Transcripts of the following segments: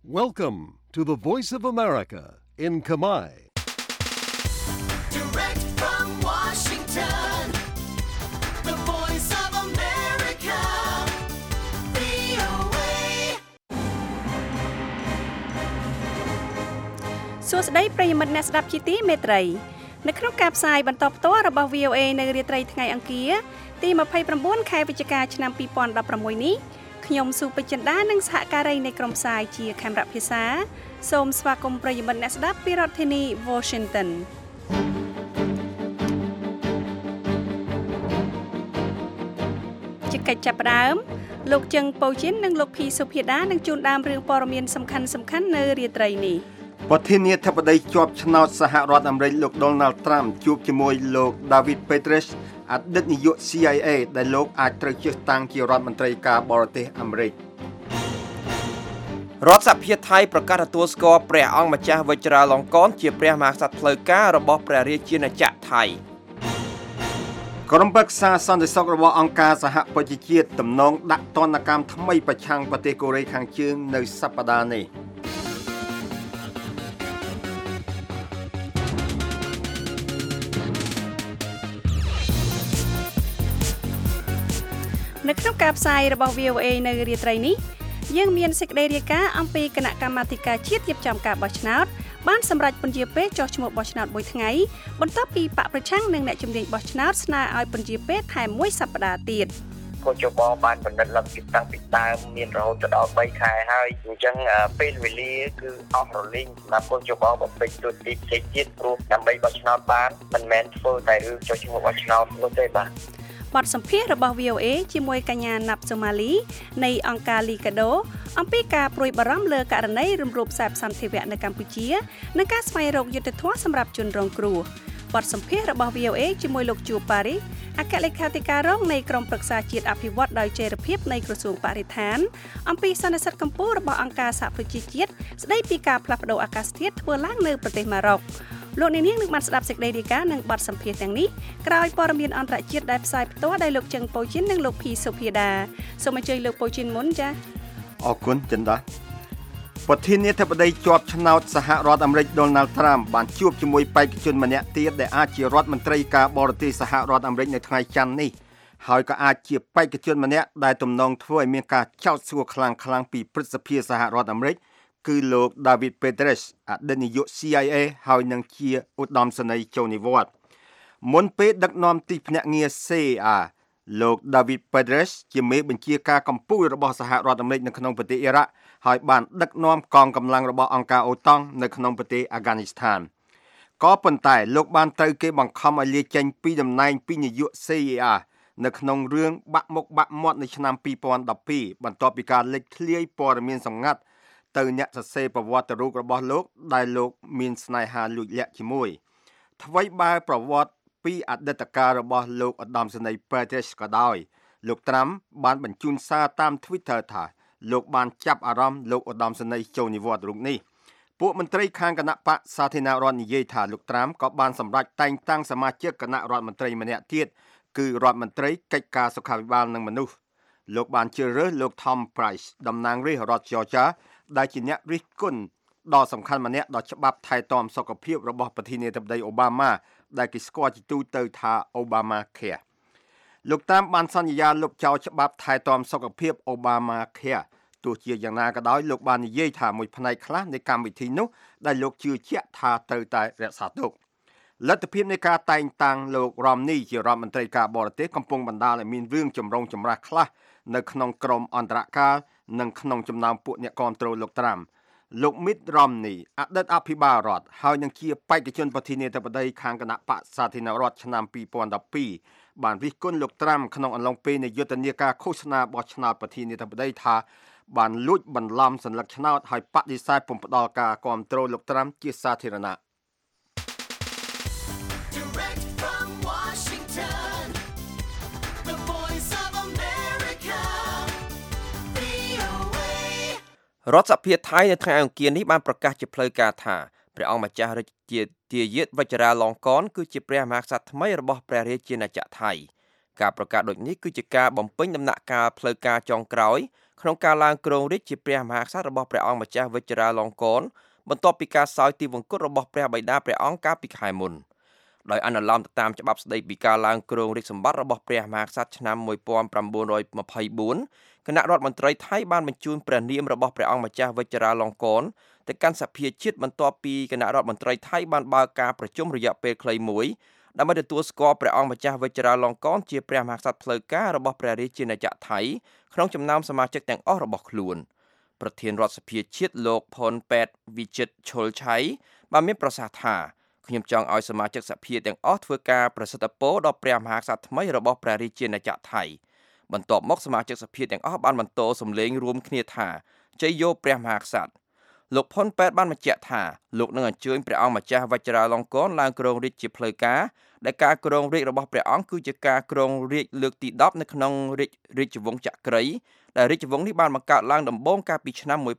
Welcome to the Voice of America in Khmer. Direct from Washington, the Voice of America, VOA. សួស្តីប្រិយមិត្តអ្នកស្ដាប់ជាទីមេត្រីនៅក្នុងការផ្សាយបន្តផ្ទាល់របស់ VOA នៅរាត្រីថ្ងៃអង្គារទី29ខែវិច្ឆិកាឆ្នាំ2016នេះខ្ញុំស៊ូពេជ្រចិន្តានិងសហការីនៃក្រុមផ្សាយជាខេមរៈភាសាសូមស្វាគមន៍ប្រិយមិត្តអ្នកស្ដាប់ពីរដ្ឋធានី Washington ជាកិច្ចចាប់ផ្ដើមលោកជឹងប៉ូជីននិងលោកភីសុភាដានឹងជួនដើមរឿងព័ត៌មានសំខាន់ៗនៅរាត្រីនេះប្រធានាធិបតីជាប់ឆ្នោតសហរដ្ឋអាមេរិកលោក Donald Trump ជួបជាមួយលោក David Petraeus អតីតនាយក CIA ដែលលោកអាចត្រូវជិះតាំងជារដ្ឋមន្ត្រីការបរទេសអាមេរិករដ្ឋសភាថៃប្រកាសទទួលស្គាល់ព្រះអង្គម្ចាស់វជ្ជរាលង្កនជាព្រះមហាក្សត្រផ្លូវការរបស់ព្រះរាជាណាចក្រថៃក្រុមប្រឹក្សាសន្តិសុខរបស់អង្គការសហប្រជាជាតិទំនងដាក់ទណ្ឌកម្មថ្មីប្រឆាំងប្រទេសកូរ៉េខាងជើងនៅសប្តាហ៍នេះនៅក្នុងការផ្សាយរបស់ VOA នៅរាត្រីនេះយើងមានសេចក្តីរាយការណ៍អំពីគណៈកម្មាធិការជាតិរៀបចំការបោះឆ្នោតបានសម្រេចពន្យាពេលចុះឈ្មោះបោះឆ្នោតមួយថ្ងៃបន្ទាប់ពីបកប្រឆាំងនិងអ្នកជំនាញបោះឆ្នោតស្នើឲ្យពន្យាពេលថែមមួយសប្តាហ៍ទៀតកោជបបានបណ្ឌិតលទ្ធិតាំងពីដើមមានរហូតដល់3ខែហើយអញ្ចឹងពេលវេលាគឺអស់រលីងសម្រាប់កោជបបំពេញទូទីផ្សេងទៀតព្រោះដើម្បីបោះឆ្នោតបានមិនមែនធ្វើតែរឿងចុះឈ្មោះបោះឆ្នោតនោះទេបាទបទសម្ភាសន៍របស់ VOA ជាមួយកញ្ញាណាប់សូម៉ាលីនៃអង្គការ Liga do អំពីការព្រួយបារម្ភលើករណីរំលោភសេពសន្តិវៈនៅកម្ពុជានិងការស្វែងរកយុត្តិធម៌សម្រាប់ជនរងគ្រោះបទសម្ភាសន៍របស់ VOA ជាមួយលោកជួប៉ារីសអគ្គលេខាធិការរងនៃក្រុមប្រឹក្សាជាតិអភិវឌ្ឍដោយចីរភាពនៃក្រសួងបរិស្ថានអំពីសន្និសីទកម្ពុជារបស់អង្គការសហប្រជាជាតិស្ដីពីការផ្លាស់ប្តូរអាកាសធាតុធ្វើឡើងនៅប្រទេសម៉ារ៉ុកលោកនាងនឹងបានស្ដាប់សេចក្តីរាយការណ៍និងបទសម្ភាសន៍ទាំងនេះក្រោយព័ត៌មានអន្តរជាតិដែលផ្សាយផ្ទាល់ដោយលោកជឹងប៉ូជីននិងលោកភីសុភាដាសូមអញ្ជើញលោកប៉ូជីនមុនចា៎អរគុណចិនដាប្រធានាធិបតីជាប់ឆ្នោតសហរដ្ឋអាមេរិក Donald Trump បានជួបជាមួយបេក្ខជនម្នាក់ទៀតដែលអាចជារដ្ឋមន្ត្រីការបរទេសសហរដ្ឋអាមេរិកនៅថ្ងៃច័ន្ទនេះហើយក៏អាចជាបេក្ខជនម្នាក់ដែលទំនងធ្វើឲ្យមានការចោទសួរខ្លាំងៗពីព្រឹទ្ធសភាសហរដ្ឋអាមេរិកគឺលោក David Petraeus អតីតនាយក CIA ហើយនឹងជាឧត្តមសេនីយ៍ចូលនិវត្តន៍មុនពេលដឹកនាំទីភ្នាក់ងារ CIA លោក David Petraeus ជាមេបញ្ជាការកម្ពុជារបស់សហរដ្ឋអាមេរិកនៅក្នុងប្រទេសអ៊ីរ៉ាក់ហើយបានដឹកនាំកងកម្លាំងរបស់អង្គការអូតង់នៅក្នុងប្រទេសអាហ្គានីស្ថានក៏ប៉ុន្តែលោកបានត្រូវគេបង្ខំឲ្យលាចេញពីតំណែងពីនាយក CIA នៅក្នុងរឿងបាក់មុខបាក់មាត់នៅឆ្នាំ2012បន្ទាប់ពីការលេចធ្លាយព័ត៌មានសម្ងាត់ទៅអ្នកសរសេរប្រវត្តិរូបរបស់លោកដែលលោកមានស្នេហាលួចលាក់ជាមួយថ្មីបើប្រវត្តិពីអតីតកាលរបស់លោកឧត្តមសេនីយ៍ Petraeus ក៏ដោយលោកត្រាំបានបញ្ជូនសារតាម Twitter ថាលោកបានចាប់អារម្មណ៍លោកឧត្តមសេនីយ៍ចូលនិវត្តន៍រូបនេះពួកមន្ត្រីខាងគណៈបកសាធារណរដ្ឋនិយាយថាលោកត្រាំក៏បានសម្រេចតែងតាំងសមាជិកគណៈរដ្ឋមន្ត្រីម្នាក់ទៀតគឺរដ្ឋមន្ត្រីកិច្ចការសុខាភិបាលនិងមនុស្សលោកបានជ្រើសរើសលោក Tom Price តំណាងរាស្ត្ររដ្ឋ Georgia ដែលជាអ្នករិះគន់ដ៏សំខាន់ម្នាក់ដល់ច្បាប់ថែទាំសុខភាពរបស់ប្រធានាធិបតីអូបាម៉ាដែលគេស្គាល់ជាទូទៅថា Obamacare លោកតាមបានសន្យាលុបចោលច្បាប់ថែទាំសុខភាព Obamacare ទោះជាយ៉ាងណាក៏ដោយលោកបាននិយាយថាមួយផ្នែកខ្លះនៃកម្មវិធីនោះដែលលោកជឿជាក់ថាត្រូវតែរក្សាទុកលទ្ធភាពនៃការតែងតាំងលោក Romney ជារដ្ឋមន្ត្រីការបរទេសកំពុងបណ្ដាលឲ្យមានរឿងចម្រូងចម្រាសខ្លះនៅក្នុងក្រុមអន្តរកាលនិងក្នុងចំណោមពួកអ្នកគាំទ្រលោកត្រាំលោក Mitt Romney អតីតអភិបាលរដ្ឋហើយនឹងជាបេក្ខជនប្រធានាធិបតីខាងគណៈបកសាធារណរដ្ឋឆ្នាំ2012បានរិះគន់លោកត្រាំក្នុងអំឡុងពេលនៃយុទ្ធនាការឃោសនាបោះឆ្នោតប្រធានាធិបតីថាបានលួចបន្លំសញ្ញាឆ្នោតហើយបដិសេធពុំផ្ដល់ការគាំទ្រលោកត្រាំជាសាធារណៈរដ្ឋសភាថៃនៅថ្ងៃអង្គារនេះបានប្រកាសជាផ្លូវការថាព្រះអង្គម្ចាស់រាជាទាយាទវជ្ជរាលង្កនគឺជាព្រះមហាក្សត្រថ្មីរបស់ព្រះរាជាណាចក្រថៃការប្រកាសដូចនេះគឺជាការបំពេញដំណាក់កាលផ្លូវការចុងក្រោយក្នុងការឡើងគ្រងរាជ្យជាព្រះមហាក្សត្ររបស់ព្រះអង្គម្ចាស់វជ្ជរាលង្កនបន្ទាប់ពីការសោយទីវង្គតរបស់ព្រះបិតាព្រះអង្គកាលពីខែមុនដោយអនុលោមទៅតាមច្បាប់ស្តីពីការឡើងគ្រងរាជ្យសម្បត្តិរបស់ព្រះមហាក្សត្រឆ្នាំ1924គណៈរដ្ឋមន្ត្រីថៃបានបញ្ជូនព្រះនាមរបស់ព្រះអង្គម្ចាស់វជ្ជរាលង្កនទៅកាន់សភាជាតិបន្ទាប់ពីគណៈរដ្ឋមន្ត្រីថៃបានបើកការប្រជុំរយៈពេលខ្លីមួយដើម្បីទទួលស្គាល់ព្រះអង្គម្ចាស់វជ្ជរាលង្កនជាព្រះមហាក្សត្រផ្លូវការរបស់ព្រះរាជាណាចក្រថៃក្នុងចំណោមសមាជិកទាំងអស់របស់ខ្លួនប្រធានរដ្ឋសភាជាតិលោកផុនប៉ែតវិជិតឈុលឆៃបានមានប្រសាសន៍ថាខ្ញុំចង់ឲ្យសមាជិកសភាទាំងអស់ធ្វើការប្រសិទ្ធពរដល់ព្រះមហាក្សត្រថ្មីរបស់ព្រះរាជាណាចក្រថៃបន្ទាប់មកសមាជិកសភាទាំងអស់បានបន្តសម្លេងរួមគ្នាថាជ័យយោព្រះមហាក្សត្រលោកផុនប៉ែតបានបញ្ជាក់ថាលោកនឹងអញ្ជើញព្រះអង្គម្ចាស់វជ្ជរាលង្កនឡើងគ្រងរាជ្យជាផ្លូវការដែលការគ្រងរាជ្យរបស់ព្រះអង្គគឺជាការគ្រងរាជ្យលើកទី10នៅក្នុងរាជវង្សចក្រ្រីដែលរាជវង្សនេះបានបង្កើតឡើងដំបូងកាលពីឆ្នាំ1782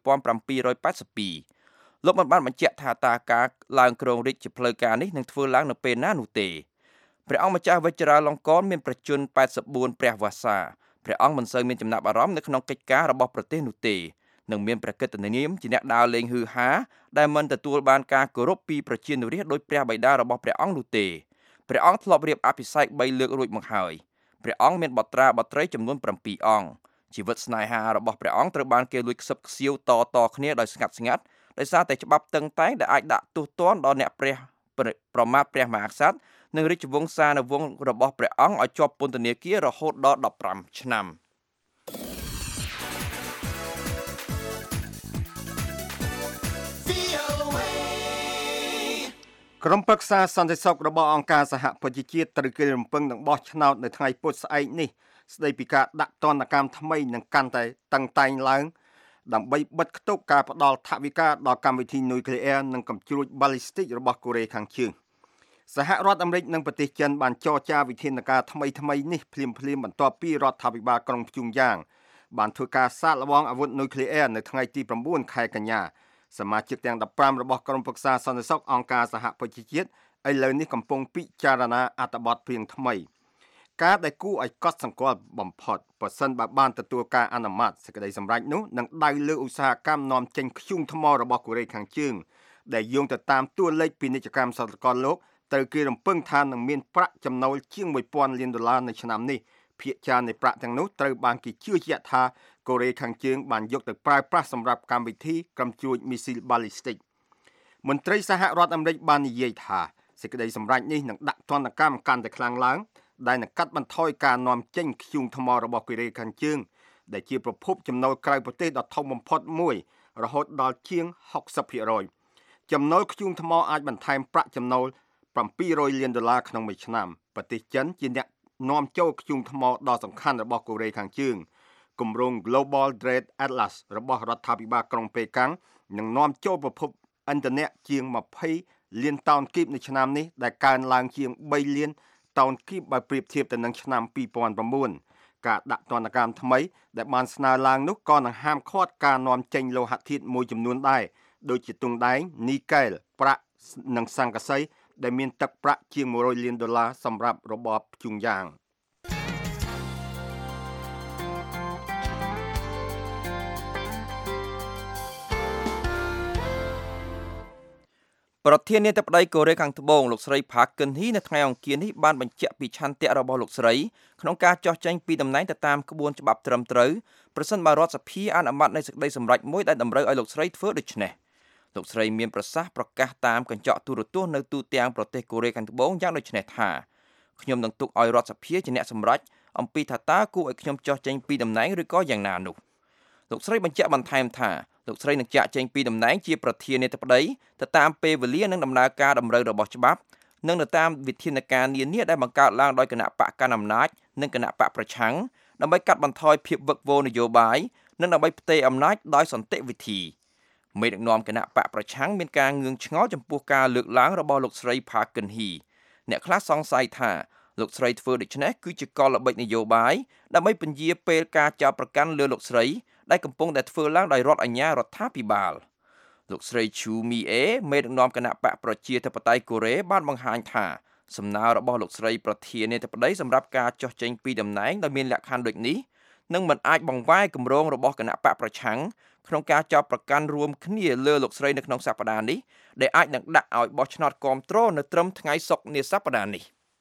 លោកបានបញ្ជាក់ថាតើការឡើងគ្រងរាជ្យជាផ្លូវការនេះនឹងធ្វើឡើងនៅពេលណានោះទេព្រះអង្គម្ចាស់វជ្ជរាលង្កនមានប្រជជន84ព្រះវស្សាព្រះអង្គមិនសូវមានចំណាប់អារម្មណ៍នៅក្នុងកិច្ចការរបស់ប្រទេសនោះទេនឹងមានប្រកិត្តិនាមជាអ្នកដើរលេងហ៊ឺហាដែលមិនទទួលបានការគោរពពីប្រជានុរាស្ត្រដោយព្រះបិតារបស់ព្រះអង្គនោះទេព្រះអង្គធ្លាប់រៀបអភិសេក3លើករួចមកហើយព្រះអង្គមានបុត្រាបុត្រីចំនួន7អង្គជីវិតស្នេហារបស់ព្រះអង្គត្រូវបានគេលួចខ្សឹបខ្សៀវតគ្នាដោយស្ងាត់ដោយសារតែច្បាប់តឹងតែងដែលអាចដាក់ទោសទណ្ឌដល់អ្នកប្រមាថព្រះមហាក្សត្រនិងរាជវង្សានុវង្សរបស់ព្រះអង្គឲ្យជាប់ពន្ធនាគាររហូតដល់15ឆ្នាំក្រុមប្រឹក្សាសន្តិសុខរបស់អង្គការសហប្រជាជាតិត្រូវគេរំពឹងនឹងបោះឆ្នោតនៅថ្ងៃពុធស្អែកនេះស្ដីពីការដាក់ទណ្ឌកម្មថ្មីនឹងកាន់តែតឹងតែងឡើងដើម្បីបិទគប់ការផ្ដាល់ថវិកាដល់កម្មវិធីនុយក្លេអ៊ែរនិងកំជ្រួចបាល់លីស្ទិករបស់កូរ៉េខាងជើងសហរដ្ឋអាមេរិកនិងប្រទេសចិនបានចរចាវិធានការថ្មីនេះភ្លាមបន្ទាប់ពីរដ្ឋាភិបាលក្រុងព្យុងយ៉ាងបានធ្វើការសាកល្បងអាវុធនុយក្លេអ៊ែរនៅថ្ងៃទី9ខែកញ្ញាសមាជិកទាំង15របស់ក្រុមប្រឹក្សាសន្តិសុខអង្គការសហប្រជាជាតិឥឡូវនេះកំពុងពិចារណាអត្ថបទព្រាងថ្មីការដែលគួរឲ្យកត់សម្គាល់បំផុតប្រសិនបើបានទទួលការអនុម័តសេចក្តីសម្រេចនោះនឹងដៅលើឧស្សាហកម្មនាំចេញធ្យូងថ្មរបស់កូរ៉េខាងជើងដែលយោងទៅតាមតួលេខពាណិជ្ជកម្មសតកលលោកត្រូវគេរំពឹងថានឹងមានប្រាក់ចំណូលជាង$1000 លាននៅឆ្នាំនេះភាគច្រើននៃប្រាក់ទាំងនោះត្រូវបានគេជឿជាក់ថាកូរ៉េខាងជើងបានយកទៅប្រើប្រាស់សម្រាប់កម្មវិធីកំជ្រួចមីស៊ីលបាល់លីស្ទិកមន្ត្រីសហរដ្ឋអាមេរិកបាននិយាយថាសេចក្តីសម្រេចនេះនឹងដាក់ទណ្ឌកម្មកាន់តែខ្លាំងឡើងដែលនឹងកាត់បន្ថយការនាំចេញធ្យូងថ្មរបស់កូរ៉េខាងជើងដែលជាប្រភពចំណូលក្រៅប្រទេសដ៏ធំបំផុតមួយរហូតដល់ជាង 60% ចំណូលធ្យូងថ្មអាចបន្ថែមប្រាក់ចំណូល$700 លានក្នុងមួយឆ្នាំប្រទេសចិនជាអ្នកនាំចូលធ្យូងថ្មដ៏សំខាន់របស់កូរ៉េខាងជើងគម្រោង Global Trade Atlas របស់រដ្ឋាភិបាលក្រុងប៉េកាំងនឹងនាំចូលប្រភពឥន្ធនៈជាង20 លានតោនគីបនៅឆ្នាំនេះដែលកើនឡើងជាង3 លានតោនគីបបើប្រៀបធៀបទៅនឹងឆ្នាំ2009ការដាក់ទណ្ឌកម្មថ្មីដែលបានស្នើឡើងនោះក៏នឹងហាមឃាត់ការនាំចេញលោហៈធាតុមួយចំនួនដែរដូចជាទង់ដែងនីកែលប្រាក់និងស័ង្កសីដែលមានទឹកប្រាក់ជាង$100 លានសម្រាប់របបព្យុងយ៉ាងប្រធានាធិបតីកូរ៉េខាងត្បូងលោកស្រី Park Geun-hye នៅថ្ងៃអង្គារនេះបានបញ្ជាក់ពីឆន្ទៈរបស់លោកស្រីក្នុងការចោះចេញពីតំណែងទៅតាមក្បួនច្បាប់ត្រឹមត្រូវប្រសិនបើរដ្ឋសភាអនុម័តនៅសេចក្តីសម្រេចមួយដែលតម្រូវឲ្យលោកស្រីធ្វើដូច្នេះលោកស្រីមានប្រសាសន៍ប្រកាសតាមកញ្ចក់ទូរទស្សន៍នៅទូទាំងប្រទេសកូរ៉េខាងត្បូងយ៉ាងដូចនេះថាខ្ញុំនឹងទុកឲ្យរដ្ឋសភាជាអ្នកសម្រេចអំពីថាតើគួរឲ្យខ្ញុំចោះចេញពីតំណែងឬក៏យ៉ាងណានោះលោកស្រីបញ្ជាក់បន្ថែមថាលោកស្រីនឹងចាក់ចេញពីតំណែងជាប្រធានាធិបតីទៅតាមពេលវេលានិងដំណើរការតម្រូវរបស់ច្បាប់និងទៅតាមវិធានការនានាដែលបង្កើតឡើងដោយគណៈបកកណ្ដាលអំណាចនិងគណៈបកប្រឆាំងដើម្បីកាត់បន្ថយភាពវឹកវរនយោបាយនិងដើម្បីផ្ទេរអំណាចដោយសន្តិវិធីមេដឹកនាំគណៈបកប្រឆាំងមានការងឿងឆ្ងល់ចំពោះការលើកឡើងរបស់លោកស្រី Park Geun-hye អ្នកខ្លះសង្ស័យថាលោកស្រីធ្វើដូច្នេះគឺជាកលល្បិចនយោបាយដើម្បីពន្យាពេលការចោទប្រកាន់លើលោកស្រីដែលកំពុងតែធ្វើឡើងដោយរដ្ឋអាជ្ញារដ្ឋាភិបាលលោកស្រី Chu Mi-ae មេដឹកនាំគណៈបកប្រជាធិបតេយ្យកូរ៉េបានបង្ហាញថាសំណើរបស់លោកស្រីប្រធានាធិបតីសម្រាប់ការចោះចេញពីតំណែងដោយមានលក្ខខណ្ឌដូចនេះនិងមិនអាចបង្វែរគម្រោងរបស់គណៈបកប្រឆាំងក្នុងការចោទប្រកាន់រួមគ្នាលើលោកស្រីនៅក្នុងសប្តាហ៍នេះដែលអាចនឹងដាក់ឲ្យបោះឆ្នោតគាំទ្រនៅត្រឹមថ្ងៃសុក្រនាសប្តាហ៍នេះ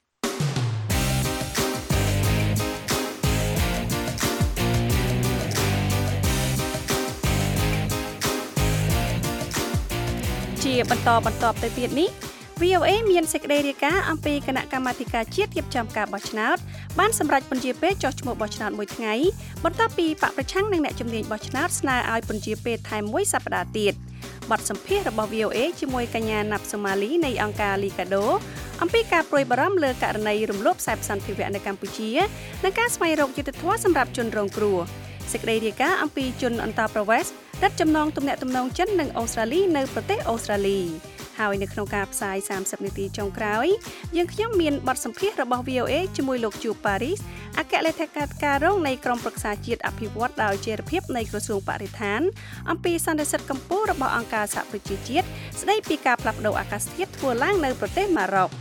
ជាបន្តទៅទៀតនេះ VOA មានសេចក្តីរាយការណ៍អំពីគណៈកម្មាធិការជាតិរៀបចំការបោះឆ្នោតបានសម្រេចពន្យាពេលចុះឈ្មោះបោះឆ្នោតមួយថ្ងៃបន្ទាប់ពីបកប្រឆាំងនិងអ្នកជំនាញបោះឆ្នោតស្នើឲ្យពន្យាពេលថែមមួយសប្តាហ៍ទៀតបទសម្ភាសន៍របស់ VOA ជាមួយកញ្ញាណាប់សូម៉ាលីនៃអង្គការ Liga do អំពីការព្រួយបារម្ភលើករណីរំលោភខ្សែសន្តិវៈនៅកម្ពុជានិងការស្វែងរកយុត្តិធម៌សម្រាប់ជនរងគ្រោះសេចក្តីរាយការណ៍អំពីជនអន្តោប្រវេសន៍រឹតចំណងទំនាក់ទំនងចិននិងអូស្ត្រាលីនៅប្រទេសអូស្ត្រាលីហើយនៅក្នុងការផ្សាយ30នាទីចុងក្រោយយើងខ្ញុំមានបទសម្ភាសន៍របស់ VOA ជាមួយលោកជួប៉ារីសអគ្គលេខាធិការរងនៃក្រុមប្រឹក្សាជាតិអភិវឌ្ឍដោយចីរភាពនៃក្រសួងបរិស្ថានអំពីសន្និសីទកម្ពុជារបស់អង្គការសហប្រជាជាតិស្ដីពីការផ្លាស់ប្តូរអាកាសធាតុធ្វើឡើងនៅប្រទេសម៉ារ៉ុក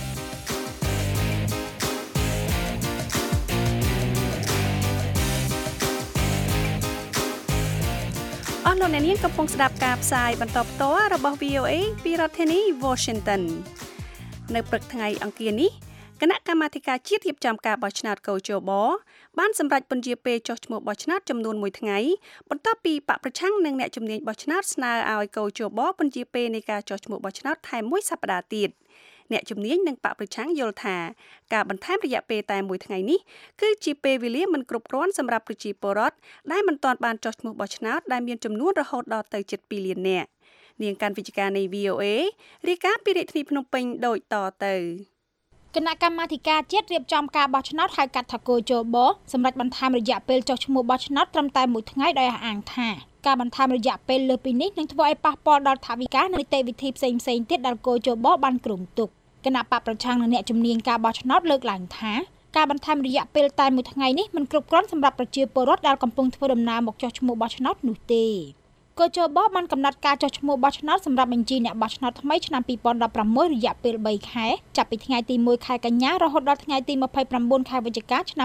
អស់លោកអ្នកនាងកំពុងស្ដាប់ការផ្សាយបន្តផ្ទាល់របស់ VOA ពីរដ្ឋធានី Washington នៅព្រឹកថ្ងៃអង្គារនេះគណៈកម្មាធិការជាតិរៀបចំការបោះឆ្នោតកោជបបានសម្រេចពន្យាពេលចុះឈ្មោះបោះឆ្នោតចំនួន1ថ្ងៃបន្ទាប់ពីបកប្រឆាំងនិងអ្នកជំនាញបោះឆ្នោតស្នើឲ្យកោជបពន្យាពេលនៃការចុះឈ្មោះបោះឆ្នោតថែមមួយសប្តាហ៍ទៀតអ្នកជំនាញនិងបកប្រឆាំងយល់ថាការបន្ថែមរយៈពេលតែមួយថ្ងៃនេះគឺជាពេលវេលាមិនគ្រប់គ្រាន់សម្រាប់ប្រជាពលរដ្ឋដែលមិនទាន់បានចុះឈ្មោះបោះឆ្នោតដែលមានចំនួនរហូតដល់ទៅជិត2លាននាក់នាងកាន់វិទ្យការនៃ VOA រាយការណ៍ពីរាជធានីភ្នំពេញដូចតទៅគណៈកម្មាធិការជាតិរៀបចំការបោះឆ្នោតហៅកាត់ថាកោជបសម្រាប់បន្ថែមរយៈពេលចុះឈ្មោះបោះឆ្នោតត្រឹមតែមួយថ្ងៃដោយអះអាងថាការបន្ថែមរយៈពេលលើសពីនេះនឹងធ្វើឲ្យប៉ះពាល់ដល់ថវិកានិងនីតិវិធីផ្សេងៗទៀតដែលកោជបបានគ្រោងទុកគណៈបកប្រឆាំងនិងអ្នកជំនាញការបោះឆ្នោតលើកឡើងថាការបន្ថែមរយៈពេលតែមួយថ្ងៃនេះមិនគ្រប់គ្រាន់សម្រាប់ប្រជាពលរដ្ឋដែលកំពុងធ្វើដំណើរមកចុះឈ្មោះបោះឆ្នោតនោះទេកោជបបានកំណត់ការចុះឈ្មោះបោះឆ្នោតសម្រាប់បញ្ជីអ្នកបោះឆ្នោតថ្មីឆ្នាំ2016រយៈពេល3ខែចាប់ពីថ្ងៃទី1ខែកញ្ញារហូតដល់ថ្ងៃទី29ខែវិច្ឆិកាឆ្នាំ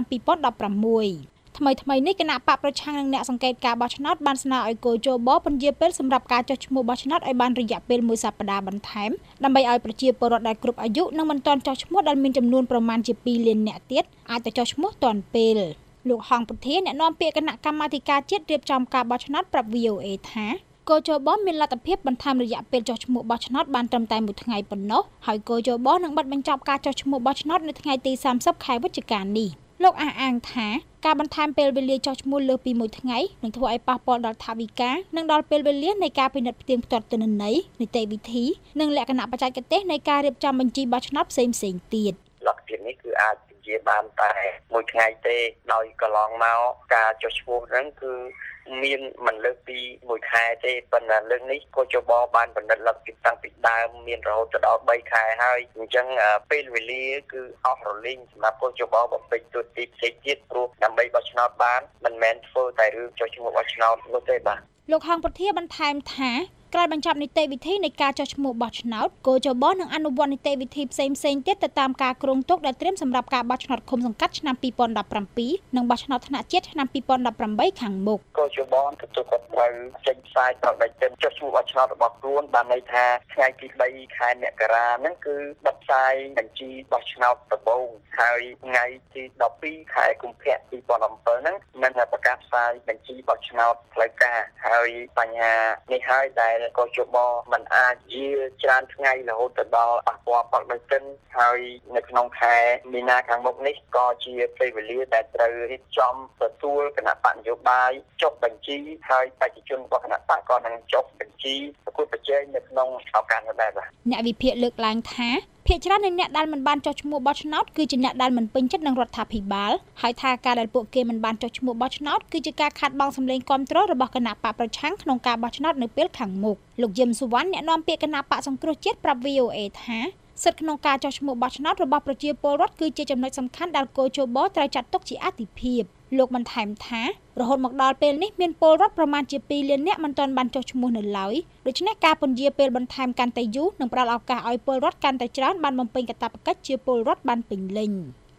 2016ថ្មីនេះគណៈបកប្រឆាំងនិងអ្នកសង្កេតការបោះឆ្នោតបានស្នើឲ្យកោជបពន្យាពេលសម្រាប់ការចុះឈ្មោះបោះឆ្នោតឲ្យបានរយៈពេលមួយសប្តាហ៍បន្ថែមដើម្បីឲ្យប្រជាពលរដ្ឋដែលគ្រប់អាយុនិងមិនទាន់ចុះឈ្មោះដែលមានចំនួនប្រមាណជា2លាននាក់ទៀតអាចទៅចុះឈ្មោះទាន់ពេលលោកហងពុធាអ្នកនាំពាក្យគណៈកម្មាធិការជាតិរៀបចំការបោះឆ្នោតប្រាប់ VOA ថាកោជបមានលទ្ធភាពបន្ថែមរយៈពេលចុះឈ្មោះបោះឆ្នោតបានត្រឹមតែមួយថ្ងៃប៉ុណ្ណោះហើយកោជបនឹងបិទបញ្ចប់ការចុះឈ្មោះបោះឆ្នោតនៅថ្ងៃទី30ខែវិច្ឆិកានេះលោកអះអាងថាការបន្ថែមពេលវេលាចុះឈ្មោះលើសពីមួយថ្ងៃនឹងធ្វើឲ្យប៉ះពាល់ដល់ថវិកានិងដល់ពេលវេលានៃការពិនិត្យផ្ទៀងផ្ទាត់ទិន្នន័យនីតិវិធីនិងលក្ខណៈបច្ចេកទេសនៃការរៀបចំបញ្ជីបោះឆ្នោតផ្សេងៗទៀតលទ្ធភាពនេះគឺអាចជាបានតែមួយថ្ងៃទេដោយកន្លងមកការចុះឈ្មោះហ្នឹងគឺមានមិនលើសពីមួយខែទេប៉ុន្តែលើកនេះកោជបបានបណ្ឌិតលទ្ធភាពតាំងពីដើមមានរហូតដល់3ខែហើយអញ្ចឹងពេលវេលាគឺអស់រលីងសម្រាប់កោជបបំពេញទូទីផ្សេងទៀតព្រោះដើម្បីបោះឆ្នោតបានមិនមែនធ្វើតែរឿងចុះឈ្មោះបោះឆ្នោតនោះទេបាទលោកហងពុធាបន្ថែមថាក្រោយបញ្ចប់នីតិវិធីនៃការចុះឈ្មោះបោះឆ្នោតកោជបនឹងអនុវត្តនីតិវិធីផ្សេងៗទៀតទៅតាមការគ្រោងទុកដែលត្រៀមសម្រាប់ការបោះឆ្នោតឃុំសង្កាត់ឆ្នាំ2017និងបោះឆ្នោតថ្នាក់ជាតិឆ្នាំ2018ខាងមុខកោជបទទួលខុសត្រូវចេញផ្សាយប្រតិទិនចុះឈ្មោះបោះឆ្នោតរបស់ខ្លួនបានន័យថាថ្ងៃទី3ខែមករាហ្នឹងគឺបិទផ្សាយបញ្ជីបោះឆ្នោតដំបូងហើយថ្ងៃទី12ខែកុម្ភៈ2017ហ្នឹងនឹងប្រកាសផ្សាយបញ្ជីបោះឆ្នោតផ្លូវការហើយបញ្ហានេះហើយដែលកោជបមិនអាចយាច្រើនថ្ងៃរហូតទៅដល់ប៉ះពាល់បរិស្ថានហើយនៅក្នុងខែមីនាខាងមុខនេះក៏ជាពេលវេលាដែលត្រូវរៀបចំទទួលគណៈបកនយោបាយចុះបញ្ជីហើយបេក្ខជនរបស់គណៈបកក៏នឹងចុះបញ្ជីប្រកួតប្រជែងនៅក្នុងឱកាសនោះដែរបាទអ្នកវិភាគលើកឡើងថាភាគច្រើននៃអ្នកដែលមិនបានចុះឈ្មោះបោះឆ្នោតគឺជាអ្នកដែលមិនពេញចិត្តនឹងរដ្ឋាភិបាលហើយថាការដែលពួកគេមិនបានចុះឈ្មោះបោះឆ្នោតគឺជាការខាត់បងសម្លេងគាំទ្ររបស់គណៈបកប្រឆាំងក្នុងការបោះឆ្នោតនៅពេលខាងមុខលោកយឹមសុវណ្ណអ្នកនាំពាក្យគណៈបកសង្គ្រោះជាតិប្រាប់ VOA ថាសិទ្ធិក្នុងការចុះឈ្មោះបោះឆ្នោតរបស់ប្រជាពលរដ្ឋគឺជាចំណុចសំខាន់ដែលកោជបត្រូវចាត់ទុកជាអាទិភាពលោកបន្ថែមថារហូតមកដល់ពេលនេះមានពលរដ្ឋប្រមាណជា2លាននាក់មិនទាន់បានចុះឈ្មោះនៅឡើយដូច្នេះការពន្យាពេលបន្ថែមកាន់តែយូរនឹងផ្ដល់ឱកាសឲ្យពលរដ្ឋកាន់តែច្រើនបានបំពេញកាតព្វកិច្ចជាពលរដ្ឋបានពេញលេញ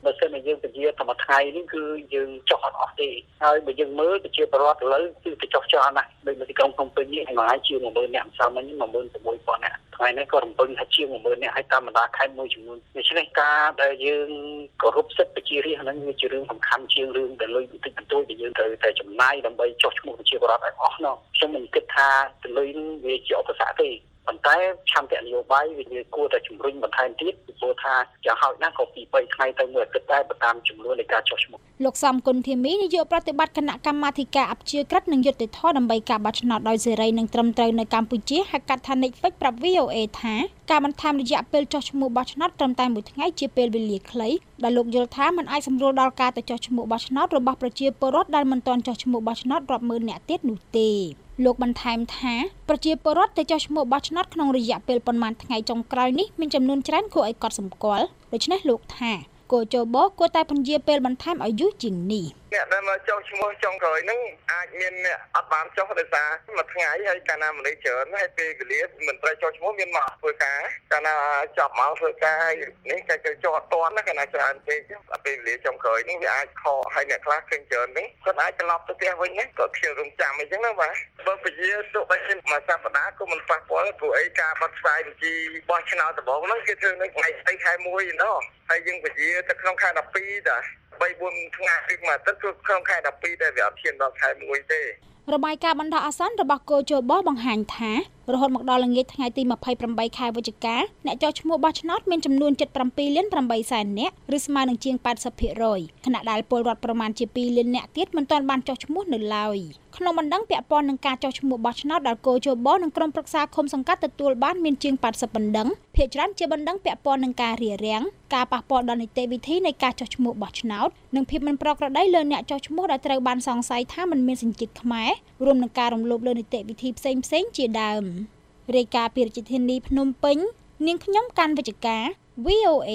បើសិនជាយើងពជាតែមួយថ្ងៃនេះគឺយើងចុះអត់អស់ទេហើយបើយើងមើលប្រជាពលរដ្ឋឥឡូវគឺទៅចុះច្រើនណាស់ដូចនៅទីក្រុងភ្នំពេញនេះហើយជាង 100,000 នាក់ម្សិលមិញ 16,000 នាក់ថ្ងៃនេះក៏រំពឹងថាជាង 100,000 នាក់ហើយតាមបណ្ដាខេត្តមួយចំនួនដូច្នេះការដែលយើងគោរពសិទ្ធិប្រជារាស្ត្រហ្នឹងវាជារឿងសំខាន់ជាងរឿងដែលលុយបន្តិចបន្តួចដែលយើងត្រូវតែចំណាយដើម្បីចុះឈ្មោះប្រជាពលរដ្ឋឲ្យអស់នោះខ្ញុំមិនគិតថាទលុយនេះវាជាឧបសគ្គទេប៉ុន្តែឆន្ទៈនយោបាយវាគួរតែជំរុញបន្ថែមទៀតពីព្រោះថាយ៉ាងហោចណាស់ក៏ពី3ថ្ងៃទៅមួយអាទិត្យដែរតាមចំនួននៃការចុះឈ្មោះលោកសំគុណធីមីនាយកប្រតិបត្តិគណៈកម្មាធិការអព្យាក្រឹតនិងយុត្តិធម៌ដើម្បីការបោះឆ្នោតដោយសេរីនិងត្រឹមត្រូវនៅកម្ពុជាហៅកាត់ថា Netflix ប្រាប់ VOA ថាការបន្ថែមរយៈពេលចុះឈ្មោះបោះឆ្នោតត្រឹមតែមួយថ្ងៃជាពេលវេលាខ្លីដែលលោកយល់ថាมันអាចសម្រួលដល់ការទៅចុះឈ្មោះបោះឆ្នោតរបស់ប្រជាពលរដ្ឋដែលមិនទាន់ចុះឈ្មោះបោះឆ្នោតរាប់ម៉ឺននាក់ទៀតនោះទេលោកបន្ថែមថាប្រជាពលរដ្ឋទៅចុះឈ្មោះបោះឆ្នោតក្នុងរយៈពេលប្រមាណថ្ងៃចុងក្រោយនេះមានចំនួនច្រើនគួរឲ្យកត់សម្គាល់ដូច្នេះលោកថាគោចបគួរតែពន្យាពេលបន្ថែមឲ្យយូរជាងនេះអ្នកដែលមកចុះឈ្មោះចុងក្រោយហ្នឹងអាចមានអ្នកអត់បានចុះដោយសារមួយថ្ងៃហើយកាលណាមនុស្សច្រើនហើយពេលវេលាមិនត្រូវចុះឈ្មោះមានមកធ្វើការកាលណាចាប់មកធ្វើការនេះគេចុះអត់ទាន់ណាកាលណាច្រើនពេកពេលវេលាចុងក្រោយហ្នឹងវាអាចខកហើយអ្នកខ្លះឃើញច្រើនហ្នឹងគាត់អាចត្រឡប់ទៅផ្ទះវិញហ្នឹងគាត់ខ្ជិលរំចាំអីចឹងណាបាទបើពជាទោះបីជាមួយសប្តាហ៍ក៏មិនប៉ះពាល់ព្រោះអីការបတ်ផ្សាយបញ្ជីបោះឆ្នោតដំបូងហ្នឹងគេធ្វើនៅថ្ងៃស្អីខែ1ឯណោះហើយយើងពជាទៅក្នុងខែ12តា3-4ថ្ងៃពីមួយអាទិត្យគឺក្នុងខែ12តែវាអត់ឈានដល់ខែ1ទេរបាយការណ៍បណ្ដោះអាសន្នរបស់គោចបបង្ហាញថារហូតមកដល់ល្ងាចថ្ងៃទី28ខែវិច្ឆិកាអ្នកចុះឈ្មោះបោះឆ្នោតមានចំនួន 77.8 សែននាក់ឬស្មើនឹងជាង 80% ខណៈដែលពលរដ្ឋប្រមាណជា 2 លាននាក់ទៀតមិនទាន់បានចុះឈ្មោះនៅឡើយក្នុងបណ្ដឹងពាក់ព័ន្ធនឹងការចុះឈ្មោះបោះឆ្នោតដែលគោចបនិងក្រុមប្រឹក្សាឃុំសង្កាត់ទទួលបានមានជាង 80 បណ្ដឹងភាគច្រើនជាបណ្ដឹងពាក់ព័ន្ធនឹងការរារាំងការប៉ះពាល់ដល់នីតិវិធីនៃការចុះឈ្មោះបោះឆ្នោតនិងភាពមិនប្រក្រតីលើអ្នកចុះឈ្មោះដែលត្រូវបានសង្ស័យថាមិនមានសញ្ជាតិខ្មែររួមនឹងការរំលោភលើនីតិវិធីផ្សេងៗជាដើមរាយការណ៍ពីរាជធានីភ្នំពេញនាងខ្ញុំកាន់វិជ្ជការ VOA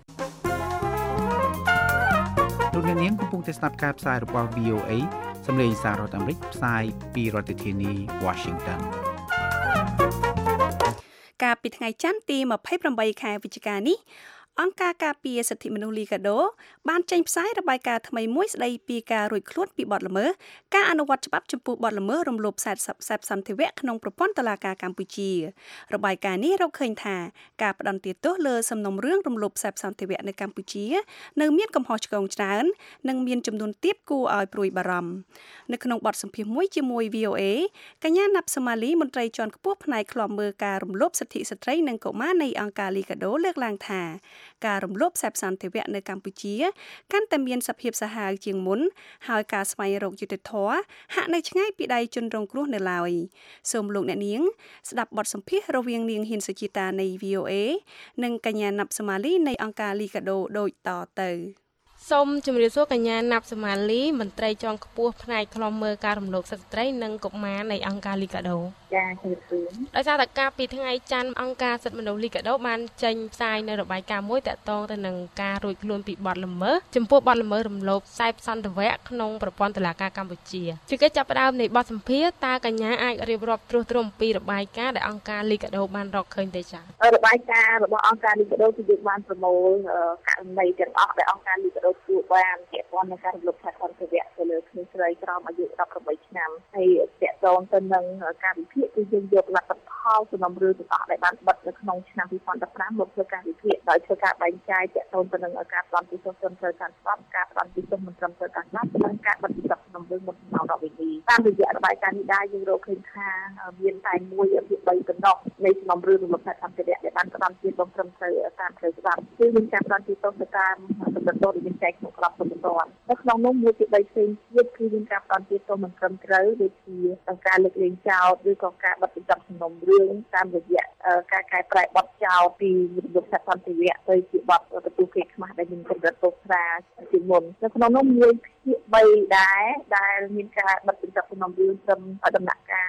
លោកនាងកំពុងតែស្ដាប់ការផ្សាយរបស់ VOA សម្លេងសាររដ្ឋអាមេរិកផ្សាយពីរដ្ឋធានី Washington កាលពីថ្ងៃច័ន្ទទី28ខែវិច្ឆិកានេះអង្គការការពារសិទ្ធិមនុស្សលីកាដូបានចេញផ្សាយរបាយការណ៍ថ្មីមួយស្ដីពីការរួចខ្លួនពីបទល្មើសការអនុវត្តច្បាប់ចំពោះបទល្មើសរំលោភសេពសន្តិវៈក្នុងប្រព័ន្ធតុលាការកម្ពុជារបាយការណ៍នេះរកឃើញថាការផ្ដន្ទាទោសលើសំណុំរឿងរំលោភសេពសន្តិវៈនៅកម្ពុជានៅមានកំហុសឆ្គងច្រើននិងមានចំនួនទាបគួរឲ្យព្រួយបារម្ភនៅក្នុងបទសម្ភាសន៍មួយជាមួយ VOA កញ្ញាណាប់សូម៉ាលីមន្ត្រីជាន់ខ្ពស់ផ្នែកឃ្លាំមើលការរំលោភសិទ្ធិស្ត្រីនិងកុមារនៃអង្គការលីកាដូលើកឡើងថាការរំលោភសេពសន្តិវៈនៅកម្ពុជាកាន់តែមានសភាពសាហាវជាងមុនហើយការស្វែងរកយុត្តិធម៌ហាក់នៅឆ្ងាយពីដៃជនរងគ្រោះនៅឡើយសូមលោកអ្នកនាងស្ដាប់បទសម្ភាសន៍រវាងនាងហ៊ានសុជីតានៃ VOA និងកញ្ញាណាប់សូម៉ាលីនៃអង្គការលីកាដូដូចតទៅសូមជម្រាបសួរកញ្ញាណាប់សូម៉ាលីមន្ត្រីជាន់ខ្ពស់ផ្នែកឃ្លាំមើលការរំលោភសិទ្ធិស្ត្រីនិងកុមារនៃអង្គការលីកាដូចា៎ជម្រាបសួរដោយសារតែការពីថ្ងៃច័ន្ទអង្គការសិទ្ធិមនុស្សលីកាដូបានចេញផ្សាយនៅរបាយការណ៍មួយតាក់ទងទៅនឹងការរួចខ្លួនពីបទល្មើសចំពោះបទល្មើសរំលោភសេពសន្តិវៈក្នុងប្រព័ន្ធតុលាការកម្ពុជាជាកិច្ចចាប់ផ្ដើមនៃបទសម្ភាសន៍តើកញ្ញាអាចរៀបរាប់ត្រួសត្រាសអំពីរបាយការណ៍ដែលអង្គការលីកាដូបានរកឃើញទេចា៎របាយការណ៍របស់អង្គការលីកាដូគឺយើងបានប្រមូលករណីទាំងអស់ដែលអង្គការលីកាដូទទួលបានពាក់ព័ន្ធនឹងការរំលោភសេពសន្តិវៈទៅលើក្មេងស្រីក្រោមអាយុ18ឆ្នាំហើយពាក់ទងទៅនឹងការវិភាគគឺយើងយកលទ្ធផលសំណុំរឿងទាំងអស់ដែលបានបិទនៅក្នុងឆ្នាំ2015មកធ្វើការវិភាគដោយធ្វើការបែងចែកពាក់ទងទៅនឹងការផ្ដន់ទោសត្រឹមត្រូវតាមច្បាប់ការផ្ដន់ទោសមិនត្រឹមត្រូវតាមច្បាប់និងការបិទពិសោធន៍សំណុំរឿងមុនមកដល់វិញតាមរយៈរបាយការណ៍នេះដែរយើងរកឃើញថាមានតែ1ភាគ3ប៉ុណ្ណោះនៃសំណុំរឿងរំលោភសេពសន្តិវៈដែលបានផ្ដន់ទោសត្រឹមត្រូវតាមផ្លូវច្បាប់គឺមានការផ្ដន់ទោសទៅតាមសម្បត្តិដែលមានចែកក្នុងក្របសម្បត្តិនៅក្នុងនោះ1ភាគ3ផ្សេងទៀតគឺមានការផ្ដន់ទោសមិនត្រឹមត្រូវដូចជាការលើកលែងចោទឬក៏ការបិទបញ្ចប់សំណុំរឿងតាមរយៈការកែប្រែបទចោទពីរំលោភសេពសន្តិវៈទៅជាបទទទួលគេខ្មាស់ដែលមានកម្រិតទោសស្រាលជាងមុននៅក្នុងនោះ1ភាគ3ដែរដែលមានការបិទបញ្ចប់សំណុំរឿងត្រឹមដំណាក់កាលអា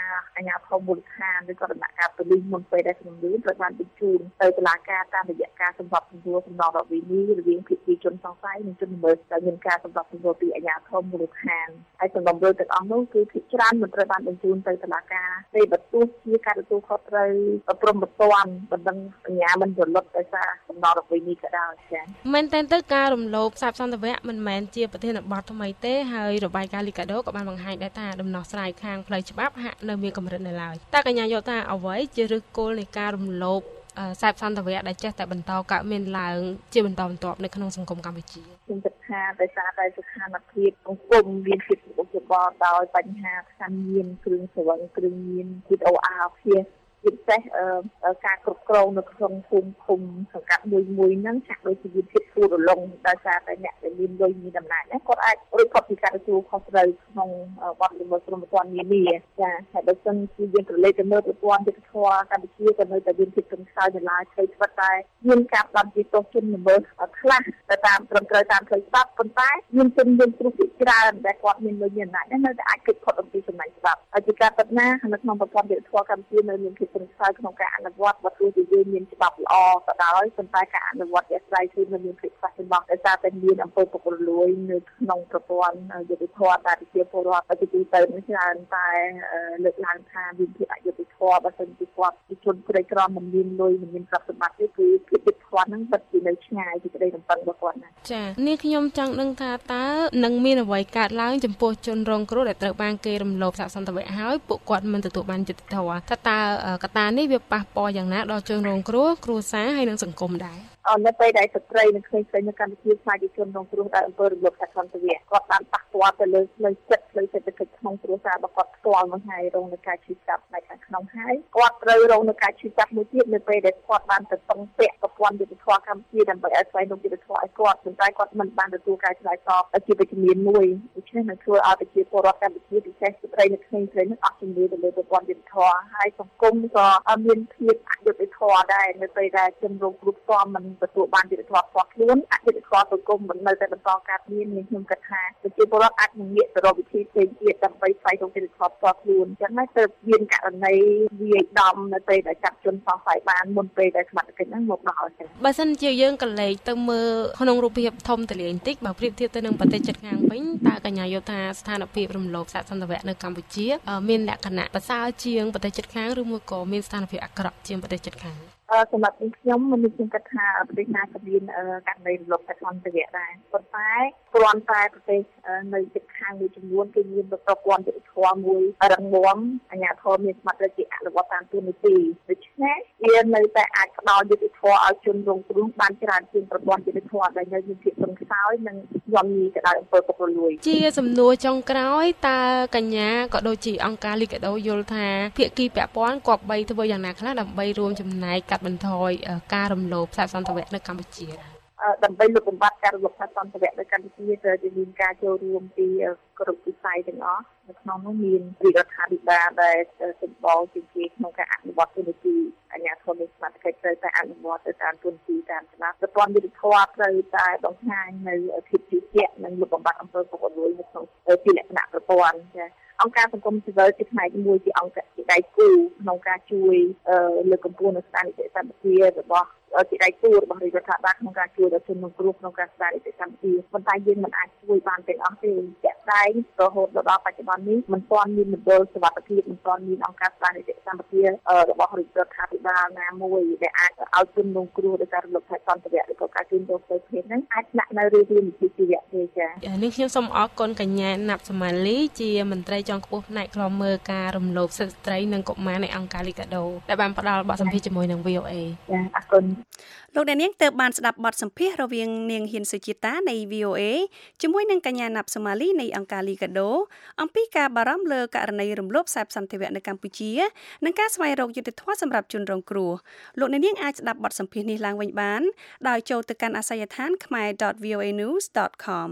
អាជ្ញាធរមូលដ្ឋានឬក៏ដំណាក់កាលប៉ូលីសមុនពេលដែលសំណុំរឿងត្រូវបានបញ្ជូនទៅតុលាការតាមរយៈការសម្របសម្រួលសំណងរដ្ឋវិនិច្ឆ័យរវាងភាគីជនសង្ស័យនិងជនល្មើសដែលមានការសម្របសម្រួលពីអាជ្ញាធរមូលដ្ឋានហើយសំណុំរឿងទាំងអស់នោះគឺភាគច្រើនមិនត្រូវបានបញ្ជូនទៅតុលាការទេបើទោះជាការទទួលខុសត្រូវព្រមប្រព័ន្ធបណ្ដឹងបញ្ញាមិនរលត់ដោយសារសំណងរដ្ឋវិនិច្ឆ័យក៏ដោយចា៎មែនតើទៅការរំលោភទ្រព្យសន្តិវៈមិនមែនជាប្រធានបទថ្មីទេហើយរបាយការណ៍លីកាដូក៏បានបង្ហាញដែរថាដំណោះស្រាយខាងផ្លូវច្បាប់ហាក់នៅមានកម្រិតនៅឡើយតើកញ្ញាយល់ថាអ្វីជាឫសគល់នៃការរំលោភទ្រព្យសន្តិវៈដែលចេះតែបន្តកើតមានឡើងជាបន្តបន្ទាប់នៅក្នុងសង្គមកម្ពុជាខ្ញុំគិតថាដោយសារតែស្ថានភាពសង្គមមានភាពច្របល់ដោយបញ្ហាថ្នាំញៀនគ្រឿងស្រវឹងគ្រឿងញៀនវីដេអូអារភាជាពិសេសការគ្រប់គ្រងនៅក្នុងភូមិឃុំសង្កាត់មួយហ្នឹងចាក់ដោយជាភាពទូរលងដោយសារតែអ្នកដែលមានលុយមានអំណាចគាត់អាចរួចផុតពីការទទួលខុសត្រូវក្នុងបទល្មើសព្រហ្មទណ្ឌនានាចាហើយបើសិនជាយើងក្រឡេកទៅមើលប្រព័ន្ធយុត្តិធម៌កម្ពុជាក៏នៅតែមានភាពខ្សោយនៅឡើយស្ថិតស្ថេរតែមានការផ្ដំជាទោសជនល្មើសខ្លះទៅតាមត្រឹមត្រូវតាមផ្លូវច្បាប់ប៉ុន្តែមានជនមានគ្រោះច្រើនដែលគាត់មានលុយមានអំណាចនៅតែអាចគេចផុតអំពីសំណាញ់ច្បាប់ហើយជាការពិតណាស់នៅក្នុងប្រព័ន្ធយុត្តិធម៌កម្ពុជានៅមានភាពខ្សោយក្នុងការអនុវត្តបើទោះជាយើងមានច្បាប់ល្អក៏ដោយប៉ុន្តែការអនុវត្តជាក់ស្ដែងគឺមានភាពខ្វះចន្លោះដោយសារតែមានអំពើពុករលួយនៅក្នុងប្រព័ន្ធយុត្តិធម៌តែប្រជាពលរដ្ឋទៅទីទៅនេះច្រើនតែលើកឡើងថាមានភាពអយុត្តិធម៌បើសិនជាគាត់ជាជនក្រីក្រមិនមានលុយមិនមានទ្រព្យសម្បត្តិទេគឺភាពយុត្តិធម៌ហ្នឹងពិតជានៅឆ្ងាយពីក្តីរំពឹងរបស់គាត់ណាចា៎នេះខ្ញុំចង់ដឹងថាតើនឹងមានអ្វីកើតឡើងចំពោះជនរងគ្រោះដែលត្រូវបានគេរំលោភទ្រព្យសន្តិវៈហើយពួកគាត់មិនទទួលបានយុត្តិធម៌ថាតើកត្តានេះវាប៉ះពាល់យ៉ាងណាដល់ជនរងគ្រោះគ្រួសារហើយនិងសង្គមដែរនៅពេលដែលស្ត្រីនិងក្មេងៗនៅកម្ពុជាខ្លាចជាជនរងគ្រោះដោយអំពើរំលោភទ្រព្យសន្តិវៈគាត់បានប៉ះពាល់ទៅលើផ្លូវចិត្តផ្លូវសេដ្ឋកិច្ចក្នុងគ្រួសាររបស់គាត់ផ្ទាល់មកហើយរងនឹងការឈឺចាប់ផ្នែកខាងក្នុងហើយគាត់ត្រូវរងនឹងការឈឺចាប់មួយទៀតនៅពេលដែលគាត់បានទៅពឹងពាក់ប្រព័ន្ធយុត្តិធម៌កម្ពុជាដើម្បីឲ្យស្វែងរកយុត្តិធម៌ឲ្យគាត់ប៉ុន្តែគាត់មិនបានទទួលការឆ្លើយតបជាវិជ្ជមានមួយដូច្នេះនឹងធ្វើឲ្យប្រជាពលរដ្ឋកម្ពុជាពិសេសស្ត្រីនិងក្មេងៗនឹងអត់ជំនឿទៅលើប្រព័ន្ធយុត្តិធម៌ហើយសង្គមក៏មានភាពអយុត្តិធម៌ដែរនៅពេលដែលជនរងគ្រោះផ្ទាល់មិនទទួលបានយុត្តិធម៌ផ្ទាល់ខ្លួនអយុត្តិធម៌សង្គមមិននៅតែបន្តកើតមានខ្ញុំគិតថាប្រជាពលរដ្ឋអាចនឹងងាកទៅរកវិធីផ្សេងទៀតដើម្បីស្វែងរកយុត្តិធម៌ផ្ទាល់ខ្លួនអញ្ចឹងហើយទើបមានករណីវាយដំនៅពេលដែលចាប់ជនសង្ស័យបានមុនពេលដែលសមត្ថកិច្ចហ្នឹងមកដល់ចឹងបើសិនជាយើងកលេចទៅមើលក្នុងរូបភាពធំទលាបន្តិចបើប្រៀបធៀបទៅនឹងប្រទេសជិតខាងវិញតើកញ្ញាយល់ថាស្ថានភាពរំលោភទ្រព្យសន្តិវៈនៅកម្ពុជាមានលក្ខណៈប្រសើរជាងប្រទេសជិតខាងឬមួយក៏មានស្ថានភាពអាក្រក់ជាងប្រទេសជិតខាងសម្រាប់ខ្ញុំខ្ញុំគិតថាប្រទេសណាក៏មានករណីរំលោភទ្រព្យសន្តិវៈដែរប៉ុន្តែគ្រាន់តែប្រទេសនៅជិតខាងមួយចំនួនគឺមានប្រព័ន្ធយុត្តិធម៌មួយរឹងមាំអាជ្ញាធរមានសមត្ថភាពជាអនុវត្តតាមទូនីតិដូច្នេះវានៅតែអាចផ្ដល់យុត្តិធម៌ឲ្យជនរងគ្រោះបានច្រើនជាងប្រព័ន្ធយុត្តិធម៌ដែលនៅមានភាពរឹងខ្សោយនិងញោមញីទៅដោយអំពើពុករលួយជាសំណួរចុងក្រោយតើកញ្ញាក៏ដូចជាអង្គការលីកាដូយល់ថាភាគីពាក់ព័ន្ធគប្បីធ្វើយ៉ាងណាខ្លះដើម្បីរួមចំណែកកាត់បន្ថយការរំលោភទ្រព្យសន្តិវៈនៅកម្ពុជាដើម្បីលុបបំបាត់ការរំលោភទ្រព្យសន្តិវៈនៅកម្ពុជាត្រូវមានការចូលរួមពីគ្រប់វិស័យទាំងអស់នៅក្នុងនោះមានរដ្ឋាភិបាលដែលសម្បូរជាក្នុងការអនុវត្តទូនីតិអាជ្ញាធរមានសមត្ថកិច្ចត្រូវតែអនុវត្តទៅតាមទូនីតិតាមច្បាប់ប្រព័ន្ធយុត្តិធម៌ត្រូវតែបង្ហាញនៅភាពជឿជាក់និងលុបបំបាត់អំពើពុករលួយនៅក្នុងជាលក្ខណៈប្រព័ន្ធចា៎អង្គការសង្គមស៊ីវិលជាផ្នែកមួយជាអង្គការជាដៃគូក្នុងការជួយលើកកម្ពស់នូវស្ថានភាពសន្តិភាពរបស់ជាដៃគូរបស់រដ្ឋាភិបាលក្នុងការជួយដល់ជនរងគ្រោះក្នុងការស្ដារនីតិសម្បទាប៉ុន្តែយើងមិនអាចជួយបានទាំងអស់ទេជាក់ស្ដែងរហូតដល់បច្ចុប្បន្ននេះមិនទាន់មានមណ្ឌលសុវត្ថិភាពមិនទាន់មានអង្គការស្ដារនីតិសម្បទារបស់រដ្ឋាភិបាលណាមួយដែលអាចឲ្យជនរងគ្រោះដោយការរំលោភទ្រព្យសន្តិវៈឬក៏ការជួញដូរផ្សេងៗហ្នឹងអាចដាក់នៅរឿងនីតិជីវៈទេចា៎នេះខ្ញុំសូមអរគុណកញ្ញាណាប់សម៉ាលីជាមន្ត្រីជាន់ខ្ពស់ផ្នែកឃ្លាំមើលការរំលោភសិទ្ធិស្ត្រីនិងកុមារនៃអង្គការលីកាដូដែលបានផ្ដល់បទសម្ភាសន៍ជាមួយនឹង VOA ចា៎អរគុណលោកអ្នកនាងទើបបានស្ដាប់បទសម្ភាសន៍រវាងនាងហ៊ានសុជាតានៃ VOA ជាមួយនឹងកញ្ញាណាប់សូម៉ាលីនៃអង្គការលីកាដូអំពីការបារម្ភលើករណីរំលោភទ្រព្យសន្តិវៈនៅកម្ពុជានិងការស្វែងរកយុត្តិធម៌សម្រាប់ជនរងគ្រោះលោកអ្នកនាងអាចស្ដាប់បទសម្ភាសន៍នេះឡើងវិញបានដោយចូលទៅកាន់អាសយដ្ឋាន khmer.voanews.com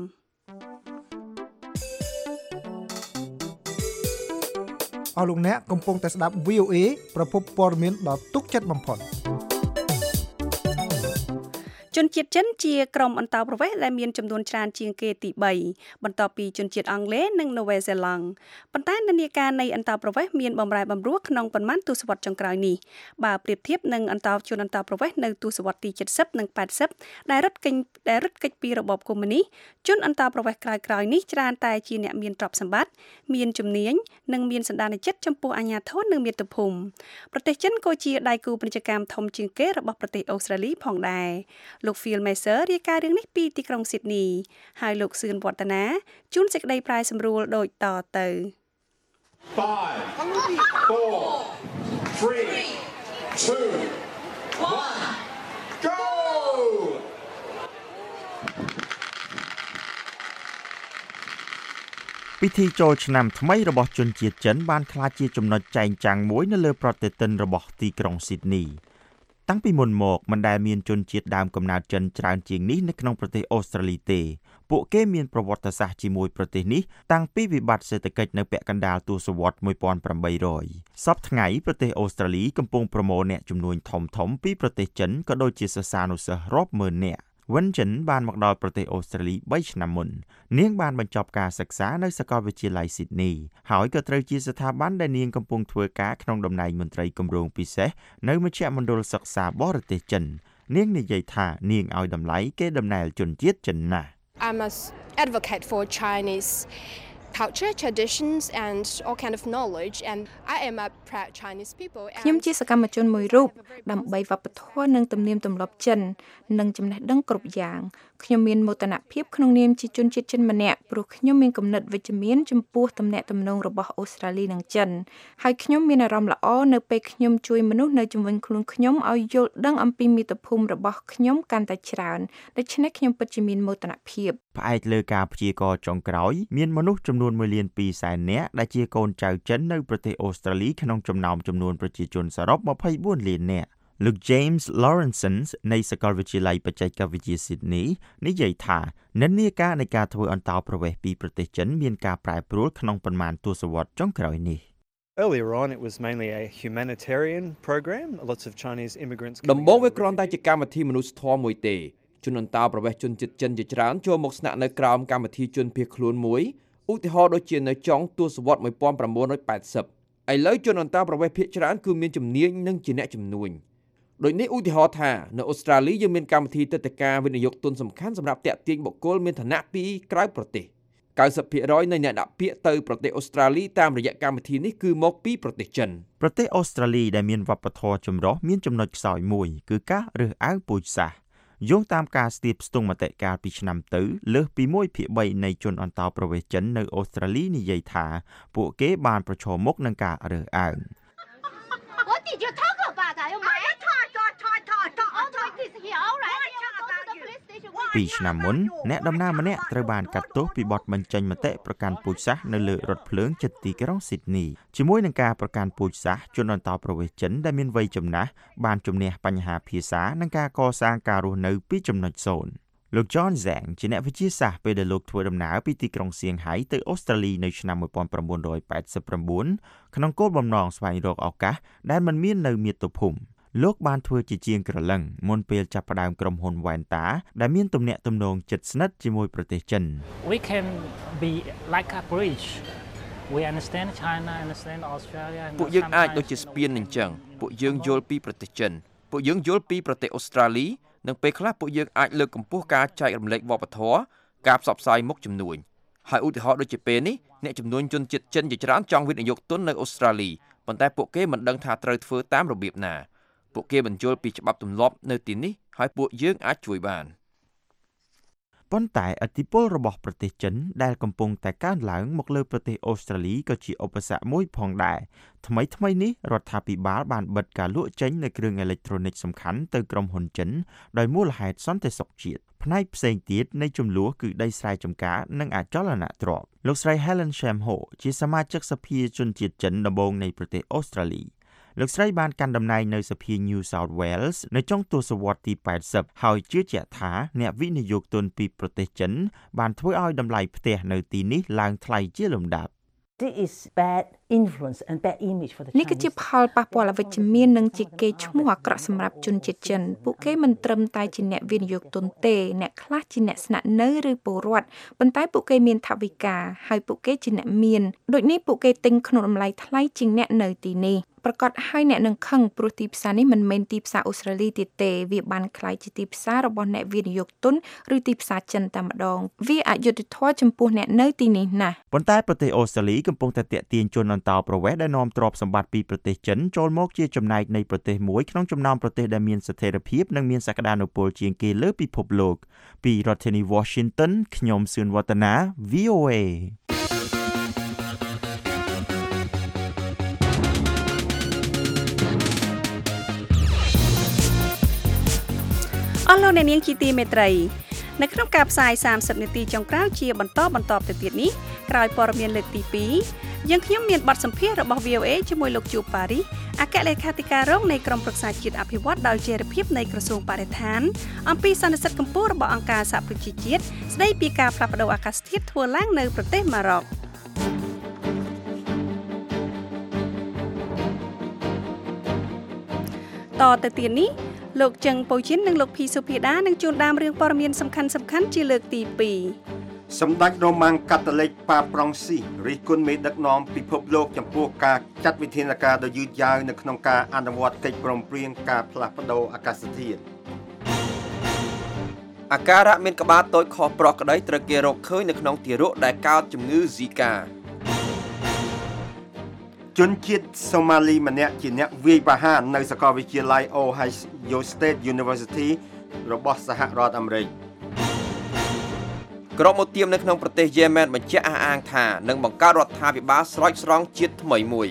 អស់លោកអ្នកកំពុងតែស្ដាប់ VOA ប្រភពព័ត៌មានដ៏ទុកចិត្តបំផុតជនជាតិចិនជាក្រុមអន្តោប្រវេសន៍ដែលមានចំនួនច្រើនជាងគេទី3បន្ទាប់ពីជនជាតិអង់គ្លេសនិងនូវែលសេឡង់ប៉ុន្តែនានាការនៃអន្តោប្រវេសន៍មានបម្រែបម្រួលក្នុងប៉ុន្មានទសវត្សរ៍ចុងក្រោយនេះបើប្រៀបធៀបនឹងអន្តោប្រវេសន៍នៅទសវត្សរ៍ទី70និង80ដែលរត់គេចពីរបបកុម្មុយនីសជនអន្តោប្រវេសន៍ក្រោយៗនេះច្រើនតែជាអ្នកមានទ្រព្យសម្បត្តិមានជំនាញនិងមានសន្តានចិត្តចំពោះអាជ្ញាធរនិងមាតុភូមិប្រទេសចិនក៏ជាដៃគូពាណិជ្ជកម្មធំជាងគេរបស់ប្រទេសអូស្ត្រាលីផងដែរលោក Phil Maser រាយការណ៍រឿងនេះពីទីក្រុង Sydney ហើយលោកសឿនវឌ្ឍនាជួនសេចក្តីប្រាយសម្រួលដូចតទៅ 5 4 3 2 1 go ពិធីចូលឆ្នាំថ្មីរបស់ជនជាតិចិនបានក្លាយជាចំណុចចែងចាំងមួយនៅលើប្រតិទិនរបស់ទីក្រុង Sydney តាំងពីមុនមកមិនដែលមានជនជាតិដើមកំណើតចិនច្រើនជាងនេះនៅក្នុងប្រទេសអូស្ត្រាលីទេពួកគេមានប្រវត្តិសាស្ត្រជាមួយប្រទេសនេះតាំងពីវិបត្តិសេដ្ឋកិច្ចនៅពាក់កណ្ដាលទសវត្សរ៍ 1800 សប្តាហ៍ថ្ងៃប្រទេសអូស្ត្រាលីកំពុងប្រមូលអ្នកជំនួញធំៗពីប្រទេសចិនក៏ដូចជាសិស្សានុសិស្សរាប់ម៉ឺននាក់វិនចិនបានមកដល់ប្រទេសអូស្ត្រាលី3ឆ្នាំមុននាងបានបញ្ចប់ការសិក្សានៅសាកលវិទ្យាល័យ Sydney ហើយក៏ត្រូវជាស្ថាប័នដែលនាងកំពុងធ្វើការក្នុងតំណែងមន្ត្រីគម្រោងពិសេសនៅមជ្ឈមណ្ឌលសិក្សាបរទេសចិននាងនិយាយថានាងឲ្យតម្លៃគេដំណើរជនជាតិចិនណាស់ I must advocate for Chinese culture, traditions and all kind of knowledge and I am a proud Chinese people ខ្ញុំជាសកម្មជនមួយរូបដើម្បីវប្បធម៌និងទំនៀមទម្លាប់ចិននិងចំណេះដឹងគ្រប់យ៉ាងខ្ញុំមានមោទនភាពក្នុងនាមជាជនជាតិចិនម្នាក់ព្រោះខ្ញុំមានគំនិតវិជ្ជមានចំពោះទំនាក់ទំនងរបស់អូស្ត្រាលីនិងចិនហើយខ្ញុំមានអារម្មណ៍ល្អនៅពេលខ្ញុំជួយមនុស្សនៅជុំវិញខ្លួនខ្ញុំឲ្យយល់ដឹងអំពីមាតុភូមិរបស់ខ្ញុំកាន់តែច្រើនដូច្នេះខ្ញុំពិតជាមានមោទនភាពផ្អែកលើការព្យាករណ៍ចុងក្រោយមានមនុស្សចំនួន 1.2 លាននាក់ដែលជាកូនចៅចិននៅប្រទេសអូស្ត្រាលីក្នុងចំណោមចំនួនប្រជាជនសរុប 24 លាននាក់លោក James Lawrenson នៃសាកលវិទ្យាល័យបច្ចេកវិទ្យា Sydney និយាយថានិន្នាការនៃការធ្វើអន្តោប្រវេសន៍ពីប្រទេសចិនមានការប្រែប្រួលក្នុងប៉ុន្មានទសវត្សរ៍ចុងក្រោយនេះ Earlier on it was mainly a humanitarian program lots of Chinese immigrants ដំបូងវាគ្រាន់តែជាកម្មវិធីមនុស្សធម៌មួយទេជនអន្តោប្រវេសន៍ជនជាតិចិនជាច្រើនចូលមកស្នាក់នៅក្រោមកម្មវិធីជនភៀសខ្លួនមួយឧទាហរណ៍ដូចជានៅចុងទសវត្សរ៍ 1980 ឥឡូវជនអន្តោប្រវេសន៍ភាគច្រើនគឺមានជំនាញនិងជាអ្នកជំនួញដូចនេះឧទាហរណ៍ថានៅអូស្ត្រាលីយើងមានកម្មវិធីទឹកដីការវិនិយោគទុនសំខាន់សម្រាប់ទាក់ទាញបុគ្គលមានឋានៈពីក្រៅប្រទេស 90% នៃអ្នកដាក់ពាក្យទៅប្រទេសអូស្ត្រាលីតាមរយៈកម្មវិធីនេះគឺមកពីប្រទេសចិនប្រទេសអូស្ត្រាលីដែលមានវប្បធម៌ចម្រុះមានចំណុចខ្សោយមួយគឺការរើសអើងពូជសាសន៍យោងតាមការស្ទាបស្ទង់មតិកាលពីឆ្នាំទៅលើសពី 1/3 នៃជនអន្តោប្រវេសន៍ចិននៅអូស្ត្រាលីនិយាយថាពួកគេបានប្រឈមមុខនឹងការរើសអើងពីឆ្នាំមុនអ្នកដំណើរម្នាក់ត្រូវបានកាត់ទោសពីបទបញ្ចេញមតិប្រកាន់ពូជសាសន៍នៅលើរថភ្លើងជិតទីក្រុង Sydney ជាមួយនឹងការប្រកាន់ពូជសាសន៍ជនអន្តោប្រវេសន៍ចិនដែលមានវ័យចំណាស់បានជំនះបញ្ហាភាសានិងការកសាងការរស់នៅពីចំណុច0លោក John Zhang ជាអ្នកវិទ្យាសាស្ត្រពេលដែលលោកធ្វើដំណើរពីទីក្រុងសៀងហៃទៅអូស្ត្រាលីនៅឆ្នាំ 1989 ក្នុងគោលបំណងស្វែងរកឱកាសដែលមិនមាននៅមាតុភូមិលោកបានធ្វើជាជាងក្រឡឹងមុនពេលចាប់ផ្ដើមក្រុមហ៊ុនវ៉ែនតាដែលមានទំនាក់ទំនងជិតស្និទ្ធជាមួយប្រទេសចិន We can be like a bridge. We understand China, understand Australia. ពួកយើងអាចដូចជាស្ពានអញ្ចឹងពួកយើងយល់ពីប្រទេសចិនពួកយើងយល់ពីប្រទេសអូស្ត្រាលីនិងពេលខ្លះពួកយើងអាចលើកកម្ពស់ការចែករំលែកវប្បធម៌ការផ្សព្វផ្សាយមុខជំនួញហើយឧទាហរណ៍ដូចជាពេលនេះអ្នកជំនួញជនជាតិចិនជាច្រើនចង់វិនិយោគទុននៅអូស្ត្រាលីប៉ុន្តែពួកគេមិនដឹងថាត្រូវធ្វើតាមរបៀបណាពួកគេបញ្យល់ពីច្បាប់ទម្លាប់នៅទីនេះហើយពួកយើងអាចជួយបានប៉ុន្តែឥទ្ធិពលរបស់ប្រទេសចិនដែលកំពុងតែកើនឡើងមកលើប្រទេសអូស្ត្រាលីក៏ជាឧបសគ្គមួយផងដែរថ្មីនេះរដ្ឋាភិបាលបានបិទការលក់ចេញនូវគ្រឿងអេឡិចត្រូនិកសំខាន់ទៅក្រុមហ៊ុនចិនដោយមូលហេតុសន្តិសុខជាតិផ្នែកផ្សេងទៀតនៃចំនួនគឺដីស្រែចម្ការនិងអចលនទ្រព្យលោកស្រី Helen Shamho ជាសមាជិកសភាជនជាតិចិនដំបូងនៃប្រទេសអូស្ត្រាលីលោកស្រីបានកាន់តំណែងនៅសភា New South Wales នៅចុងទសវត្សរ៍ទី 80 ហើយជឿជាក់ថាអ្នកវិនិយោគទុនពីប្រទេសចិនបានធ្វើឲ្យតម្លៃផ្ទះនៅទីនេះឡើងថ្លៃជាលំដាប់ this is bad influence and bad image for the នេះគឺជាផលប៉ះពាល់អវិជ្ជមាននិងជាកេរ្តិ៍ឈ្មោះអាក្រក់សម្រាប់ជនជាតិចិនពួកគេមិនត្រឹមតែជាអ្នកវិនិយោគទុនទេអ្នកខ្លះជាអ្នកស្នាក់នៅឬពលរដ្ឋប៉ុន្តែពួកគេមានថវិកាហើយពួកគេជាអ្នកមានដូចនេះពួកគេទិញក្នុងតម្លៃថ្លៃជាងអ្នកនៅទីនេះប្រកាសឲ្យអ្នកនឹងខឹងព្រោះទីផ្សារនេះមិនមែនទីផ្សារអូស្ត្រាលីទៀតទេវាបានក្លាយជាទីផ្សាររបស់អ្នកវិនិយោគទុនឬទីផ្សារចិនតែម្ដងវាអយុត្តិធម៌ចំពោះអ្នកនៅទីនេះណាស់ប៉ុន្តែប្រទេសអូស្ត្រាលីកំពុងតែទាក់ទាញជនអន្តោប្រវេសន៍ដែលនាំទ្រព្យសម្បត្តិពីប្រទេសចិនចូលមកជាចំណែកនៃប្រទេសមួយក្នុងចំណោមប្រទេសដែលមានស្ថិរភាពនិងមានសក្តានុពលជាងគេលើពិភពលោកពីរដ្ឋធានី Washington ខ្ញុំសឿនវឌ្ឍនា VOA អស់លោកអ្នកនាងជាទីមេត្រីនៅក្នុងការផ្សាយ30នាទីចុងក្រោយជាបន្តទៅទៀតនេះក្រោយព័ត៌មានលើកទី2យើងខ្ញុំមានបទសម្ភាសន៍របស់ VOA ជាមួយលោកជួបប៉ារីសអគ្គលេខាធិការរងនៃក្រុមប្រឹក្សាជាតិអភិវឌ្ឍដោយចីរភាពនៃក្រសួងបរិស្ថានអំពីសន្និសីទកម្ពុជារបស់អង្គការសហប្រជាជាតិស្ដីពីការផ្លាស់ប្តូរអាកាសធាតុធ្វើឡើងនៅប្រទេសម៉ារ៉ុកតទៅទៀតនេះលោកចឹងប៉ូជីននិងលោកភីសុភាដានឹងជួនដើមរឿងព័ត៌មានសំខាន់ជាលើកទី2 សម្ដេចរ៉ូម៉ាំងកាតូលិកប៉ាប្រង់ស៊ីរិះគន់មេដឹកនាំពិភពលោកចំពោះការចាត់វិធានការដ៏យឺតយ៉ាវនៅក្នុងការអនុវត្តកិច្ចព្រមព្រៀងការផ្លាស់ប្តូរអាកាសធាតុអាការៈមានក្បាលតូចខុសប្រក្រតីត្រូវគេរកឃើញនៅក្នុងទារកដែលកើតជំងឺ Zika ជនជាតិសូម៉ាលីម្នាក់ជាអ្នកវាយប្រហារនៅសាកលវិទ្យាល័យ Ohio State University របស់សហរដ្ឋអាមេរិកក្រុមមុទាមនៅក្នុងប្រទេសយេម៉ែនបញ្ជាក់អះអាងថានឹងបង្កើតរដ្ឋាភិបាលស្រោចស្រង់ជាតិថ្មីមួយ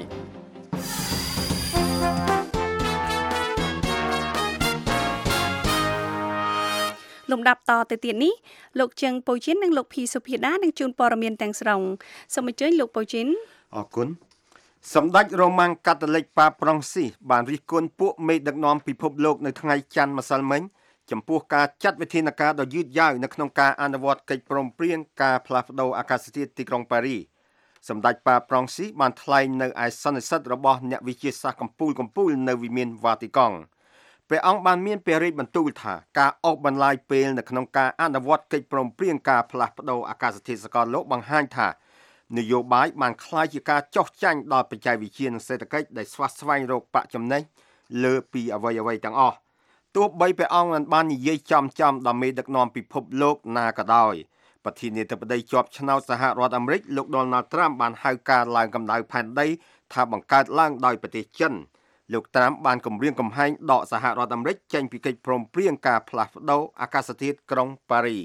លំដាប់តទៅទៀតនេះលោកជឹងប៉ូជីននិងលោកភីសុភាដានឹងជួនព័ត៌មានទាំងស្រុងសូមអញ្ជើញលោកប៉ូជីនអរគុណសម្ដេចរ៉ូម៉ាំងកាតូលិកប៉ាប្រង់ស៊ីបានរិះគន់ពួកមេដឹកនាំពិភពលោកនៅថ្ងៃច័ន្ទម្សិលមិញចំពោះការចាត់វិធានការដ៏យឺតយ៉ាវនៅក្នុងការអនុវត្តកិច្ចព្រមព្រៀងការផ្លាស់ប្តូរអាកាសធាតុទីក្រុងប៉ារីសម្ដេចប៉ាប្រង់ស៊ីបានថ្លែងនៅឯសន្និសីទរបស់អ្នកវិទ្យាសាស្ត្រកំពូលនៅវិមានវ៉ាទីកង់ព្រះអង្គបានមានព្រះរាជបន្ទូលថាការអស់បន្លាយពេលនៅក្នុងការអនុវត្តកិច្ចព្រមព្រៀងការផ្លាស់ប្តូរអាកាសធាតុសកលលោកបង្ហាញថានយោបាយបានក្លាយជាការចោះចាញ់ដល់បច្ចេកវិទ្យានិងសេដ្ឋកិច្ចដែលស្វះស្វែងរកប្រាក់ចំណេញលើពីអ្វីទាំងអស់ទោះបីព្រះអង្គមិនបាននិយាយចំដល់មេដឹកនាំពិភពលោកណាក៏ដោយប្រធានាធិបតីជាប់ឆ្នោតសហរដ្ឋអាមេរិកលោក Donald Trump បានហៅការឡើងកម្ដៅផែនដីថាបង្កើតឡើងដោយប្រទេសចិនលោក Trump បានគម្រាមកំហែងដកសហរដ្ឋអាមេរិកចេញពីកិច្ចព្រមព្រៀងការផ្លាស់ប្តូរអាកាសធាតុក្រុងប៉ារី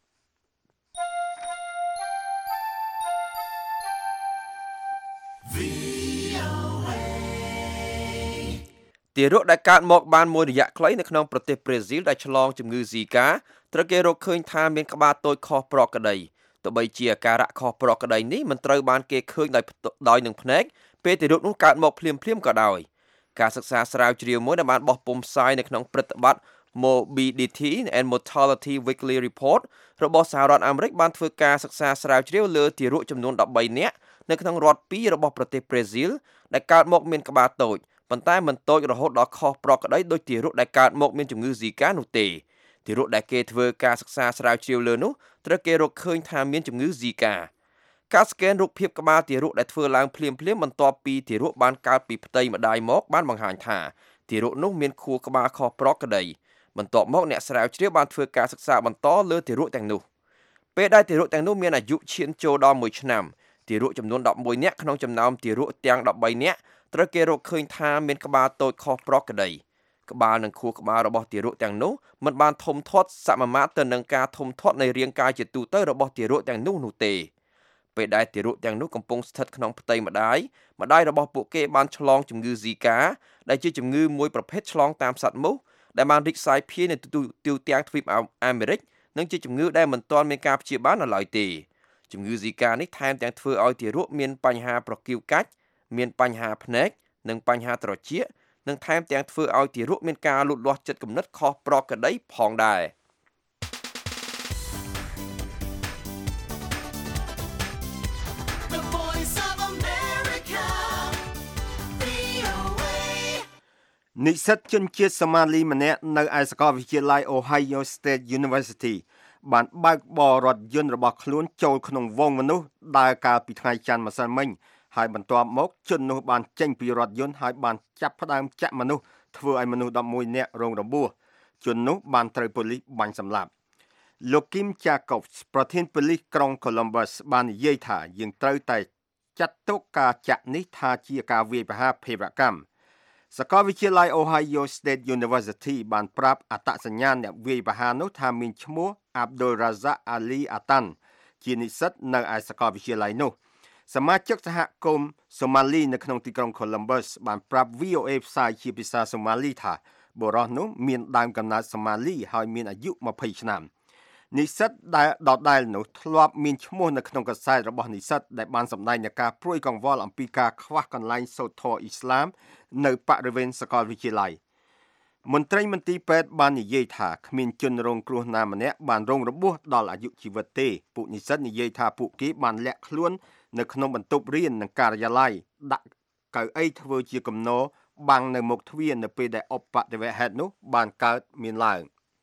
ទារកដែលកើតមកបានមួយរយៈខ្លីនៅក្នុងប្រទេសប្រេស៊ីលដែលឆ្លងជំងឺ Zika ត្រូវគេរកឃើញថាមានក្បាលតូចខុសប្រក្រតីទោះបីជាអាការៈខុសប្រក្រតីនេះមិនត្រូវបានគេឃើញដោយនឹងភ្នែកពេលទារកនោះកើតមកភ្លាមក៏ដោយការសិក្សាស្រាវជ្រាវមួយដែលបានបោះពុម្ពផ្សាយនៅក្នុងព្រឹត្តិបទ Morbidity and Mortality Weekly Report របស់សហរដ្ឋអាមេរិកបានធ្វើការសិក្សាស្រាវជ្រាវលើទារកចំនួន13នាក់នៅក្នុងរដ្ឋ2របស់ប្រទេសប្រេស៊ីលដែលកើតមកមានក្បាលតូចប៉ុន្តែមិនតូចរហូតដល់ខុសប្រក្រតីដោយទារកដែលកើតមកមានជំងឺ Zika នោះទេទារកដែលគេធ្វើការសិក្សាស្រាវជ្រាវលើនោះត្រូវគេរកឃើញថាមានជំងឺ Zika ការស្កេនរូបភាពក្បាលទារកដែលធ្វើឡើងភ្លាមបន្ទាប់ពីទារកបានកើតពីផ្ទៃម្ដាយមកបានបង្ហាញថាទារកនោះមានខួរក្បាលខុសប្រក្រតីបន្ទាប់មកអ្នកស្រាវជ្រាវបានធ្វើការសិក្សាបន្តលើទារកទាំងនោះពេលដែលទារកទាំងនោះមានអាយុឈានចូលដល់1ឆ្នាំទារកចំនួន11នាក់ក្នុងចំណោមទារកទាំង13នាក់ត្រូវគេរកឃើញថាមានក្បាលតូចខុសប្រក្រតីក្បាលនិងខួរក្បាលរបស់ទារកទាំងនោះមិនបានធំធាត់សមាមាត្រទៅនឹងការធំធាត់នៃរាងកាយជាទូទៅរបស់ទារកទាំងនោះទេពេលដែលទារកទាំងនោះកំពុងស្ថិតក្នុងផ្ទៃម្ដាយរបស់ពួកគេបានឆ្លងជំងឺ Zika ដែលជាជំងឺមួយប្រភេទឆ្លងតាមសត្វមូសដែលបានរីកសាយភាយនៅទូទាំងទ្វីបអាមេរិកនិងជាជំងឺដែលមិនទាន់មានការព្យាបាលនៅឡើយទេជំងឺ Zika នេះថែមទាំងធ្វើឲ្យទារកមានបញ្ហាប្រកៀវកាច់មានបញ្ហាភ្នែកនិងបញ្ហាត្រចៀកនិងថែមទាំងធ្វើឲ្យទារកមានការលូតលាស់ចិត្តគំនិតខុសប្រក្រតីផងដែរ The Voice of និស្សិតជនជាតិសូម៉ាលីម្នាក់នៅឯសាកលវិទ្យាល័យ Ohio State University បានបើកបររថយន្តរបស់ខ្លួនចូលក្នុងវងមនុស្សដើរកាលពីថ្ងៃច័ន្ទម្សិលមិញហើយបន្ទាប់មកជននោះបានចេញពីរថយន្តហើយបានចាប់ផ្ដើមចាក់មនុស្សធ្វើឲ្យមនុស្ស11នាក់រងរបួសជននោះបានត្រូវប៉ូលីសបាញ់សម្លាប់លោក Kim Jacobs ប្រធានប៉ូលីសក្រុង Columbus បាននិយាយថាយើងត្រូវតែចាត់ទុកការចាក់នេះថាជាការវាយប្រហារភេរវកម្មសាកលវិទ្យាល័យ Ohio State University បានប្រាប់អត្តសញ្ញាណអ្នកវាយប្រហារនោះថាមានឈ្មោះ Abdul Razak Ali Atan ជានិស្សិតនៅឯសាកលវិទ្យាល័យនោះសមាជិកសហគមន៍សូម៉ាលីនៅក្នុងទីក្រុង Columbus បានប្រាប់ VOA ផ្សាយជាភាសាសូម៉ាលីថាបុរសនោះមានដើមកំណើតសូម៉ាលីហើយមានអាយុ20ឆ្នាំនិស្សិតដែលនោះធ្លាប់មានឈ្មោះនៅក្នុងកាសែតរបស់និស្សិតដែលបានសម្ដែងនឹងការព្រួយកង្វល់អំពីការខ្វះកន្លែងសូត្រធម៌អ៊ីស្លាមនៅបរិវេណសាកលវិទ្យាល័យមន្ត្រីមន្ទីរពេទ្យបាននិយាយថាគ្មានជនរងគ្រោះណាម្នាក់បានរងរបួសដល់អាយុជីវិតទេពួកនិស្សិតនិយាយថាពួកគេបានលាក់ខ្លួននៅក្នុងបន្ទប់រៀននិងការិយាល័យដាក់កៅអីធ្វើជាគំនរបាំងនៅមុខទ្វារនៅពេលដែលឧបទ្ទវហេតុនោះបានកើតមានឡើង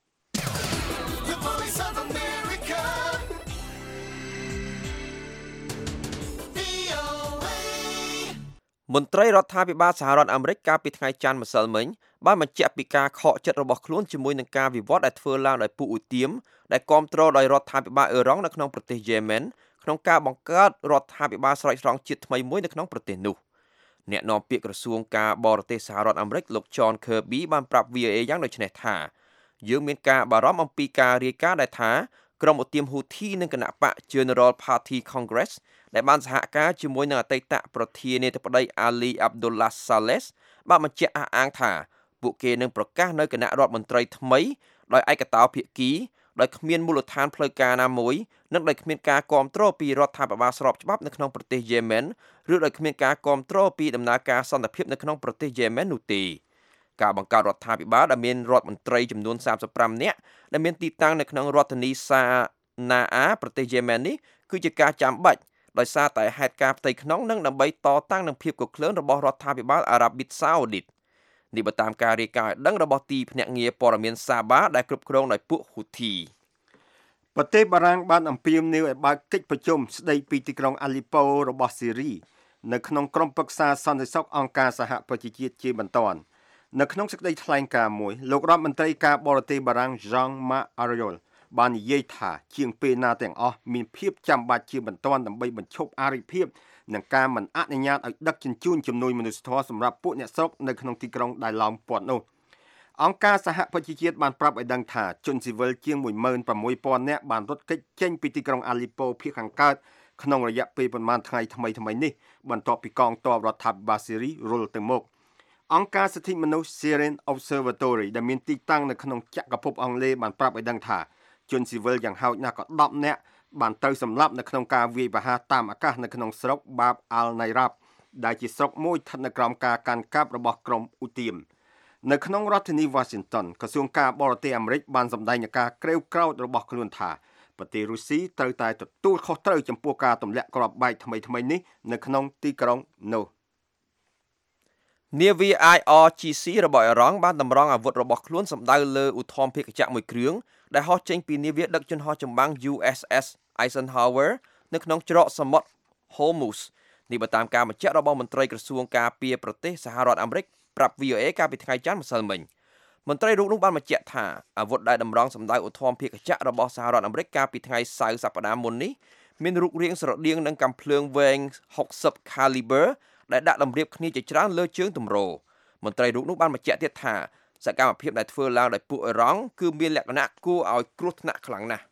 មន្ត្រីរដ្ឋាភិបាលសហរដ្ឋអាមេរិកកាលពីថ្ងៃច័ន្ទម្សិលមិញបានបញ្ជាក់ពីការខកចិត្តរបស់ខ្លួនជាមួយនឹងការវិវត្តដែលធ្វើឡើងដោយពួកឧទាមដែលគ្រប់គ្រងដោយរដ្ឋាភិបាលអ៊ឺរ៉ង់នៅក្នុងប្រទេសយេម៉ែនក្នុងការបង្កើតរដ្ឋាភិបាលស្រោចស្រង់ជាតិថ្មីមួយនៅក្នុងប្រទេសនោះអ្នកនាំពាក្យក្រសួងការបរទេសសហរដ្ឋអាមេរិកលោក John Kirby បានប្រាប់ VOA យ៉ាងដូចនេះថាយើងមានការបារម្ភអំពីការរាយការណ៍ដែលថាក្រុមឧទាមហ៊ូធីនិងគណៈបក General Party Congress ដែលបានសហការជាមួយនឹងអតីតប្រធានាធិបតី Ali Abdullah Saleh បានបញ្ជាក់អះអាងថាពួកគេនឹងប្រកាសនៅគណៈរដ្ឋមន្ត្រីថ្មីដោយឯកតោភាគីដោយគ្មានមូលដ្ឋានផ្លូវការណាមួយនិងដោយគ្មានការគ្រប់គ្រងពីរដ្ឋាភិបាលស្របច្បាប់នៅក្នុងប្រទេសយេម៉ែនឬដោយគ្មានការគ្រប់គ្រងពីដំណើរការសន្តិភាពនៅក្នុងប្រទេសយេម៉ែននោះទេការបង្កើតរដ្ឋាភិបាលដែលមានរដ្ឋមន្ត្រីចំនួន35នាក់ដែលមានទីតាំងនៅក្នុងរដ្ឋធានីសាណាអាប្រទេសយេម៉ែននេះគឺជាការចាំបាច់ដោយសារតែហេតុការណ៍ផ្ទៃក្នុងនិងដើម្បីតតាំងនឹងភាពកក្លឿនរបស់រដ្ឋាភិបាលអារ៉ាប៊ីសាអូឌីតនេះបើតាមការរាយការណ៍ដឹងរបស់ទីភ្នាក់ងារព័ត៌មានសាបាដែលគ្រប់គ្រងដោយពួកហ៊ូធីប្រទេសបារាំងបានអំពាវនាវឲ្យបើកកិច្ចប្រជុំស្ដីពីទីក្រុងអាលីប៉ូរបស់ស៊ីរីនៅក្នុងក្រុមប្រឹក្សាសន្តិសុខអង្គការសហប្រជាជាតិជាបន្ទាន់នៅក្នុងសេចក្តីថ្លែងការណ៍មួយលោករដ្ឋមន្ត្រីការបរទេសបារាំង Jean-Marc Ayrault បាននិយាយថាជាងពេលណាទាំងអស់មានភាពចាំបាច់ជាបន្ទាន់ដើម្បីបញ្ឈប់អារិភាពនិងការមិនអនុញ្ញាតឲ្យដឹកជញ្ជូនជំនួយមនុស្សធម៌សម្រាប់ពួកអ្នកស្រុកនៅក្នុងទីក្រុងដែលឡោមព័ទ្ធនោះអង្គការសហប្រជាជាតិបានប្រាប់ឲ្យដឹងថាជនស៊ីវិលជាង 16,000 នាក់បានរត់គេចចេញពីទីក្រុងអាលីប៉ូភាគខាងកើតក្នុងរយៈពេលប្រមាណថ្ងៃថ្មីនេះបន្ទាប់ពីកងទ័ពរដ្ឋាភិបាលស៊ីរីរុលទៅមុខអង្គការសិទ្ធិមនុស្ស Syrian Observatory ដែលមានទីតាំងនៅក្នុងចក្រភពអង់គ្លេសបានប្រាប់ឲ្យដឹងថាជនស៊ីវិលយ៉ាងហោចណាស់ក៏10នាក់បានទៅសម្លាប់នៅក្នុងការវាយប្រហារតាមអាកាសនៅក្នុងស្រុក Bab al-Nayrab ដែលជាស្រុកមួយស្ថិតនៅក្រោមការកាន់កាប់របស់ក្រុមឧទាមនៅក្នុងរដ្ឋធានី Washington ក្រសួងការបរទេសអាមេរិកបានសម្ដែងនឹងការក្រេវក្រោធរបស់ខ្លួនថាប្រទេសរុស្ស៊ីត្រូវតែទទួលខុសត្រូវចំពោះការទម្លាក់គ្រាប់បែកថ្មីនេះនៅក្នុងទីក្រុងនោះនាវា IRGC របស់អ៊ឺរ៉ង់បានតម្រង់អាវុធរបស់ខ្លួនសម្ដៅលើឧទ្ធម្ភាគចក្រមួយគ្រឿងដែលហោះចេញពីនាវាដឹកជញ្ជូនចម្បាំង USS Eisenhower នៅក្នុងច្រកសមុទ្រ Hormuz នេះបើតាមការបញ្ជាក់របស់មន្ត្រីក្រសួងការពារប្រទេសសហរដ្ឋអាមេរិកប្រាប់ VOA កាលពីថ្ងៃច័ន្ទម្សិលមិញមន្ត្រីរូបនោះបានបញ្ជាក់ថាអាវុធដែលតម្រង់សម្ដៅឧទ្ធម្ភាគចក្ររបស់សហរដ្ឋអាមេរិកកាលពីថ្ងៃសៅរ៍សប្តាហ៍មុននេះមានរូបរាងស្រដៀងនឹងកាំភ្លើងវែង60 caliber ដែលដាក់តម្រៀបគ្នាជាច្រើនលើជើងទម្រមន្ត្រីរូបនោះបានបញ្ជាក់ទៀតថាសកម្មភាពដែលធ្វើឡើងដោយពួកអ៊ឺរ៉ង់គឺមានលក្ខណៈគួរឲ្យគ្រោះថ្នាក់ខ្លាំងណាស់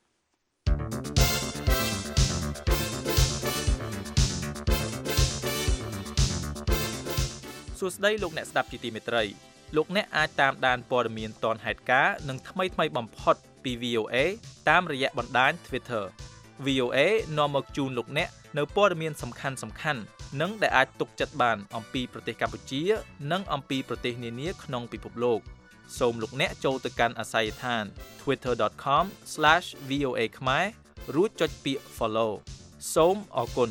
សួស្តីលោកអ្នកស្ដាប់ជាទីមេត្រីលោកអ្នកអាចតាមដានព័ត៌មានទាន់ហេតុការណ៍និងថ្មីបំផុតពី VOA តាមរយៈបណ្ដាញ Twitter VOA នាំមកជូនលោកអ្នកនៅព័ត៌មានសំខាន់និងដែលអាចទុកចិត្តបានអំពីប្រទេសកម្ពុជានិងអំពីប្រទេសនានាក្នុងពិភពលោកសូមលោកអ្នកចូលទៅកាន់អាសយដ្ឋាន twitter.com/voa ខ្មែររួចចុចពាក្យ follow សូមអរគុណ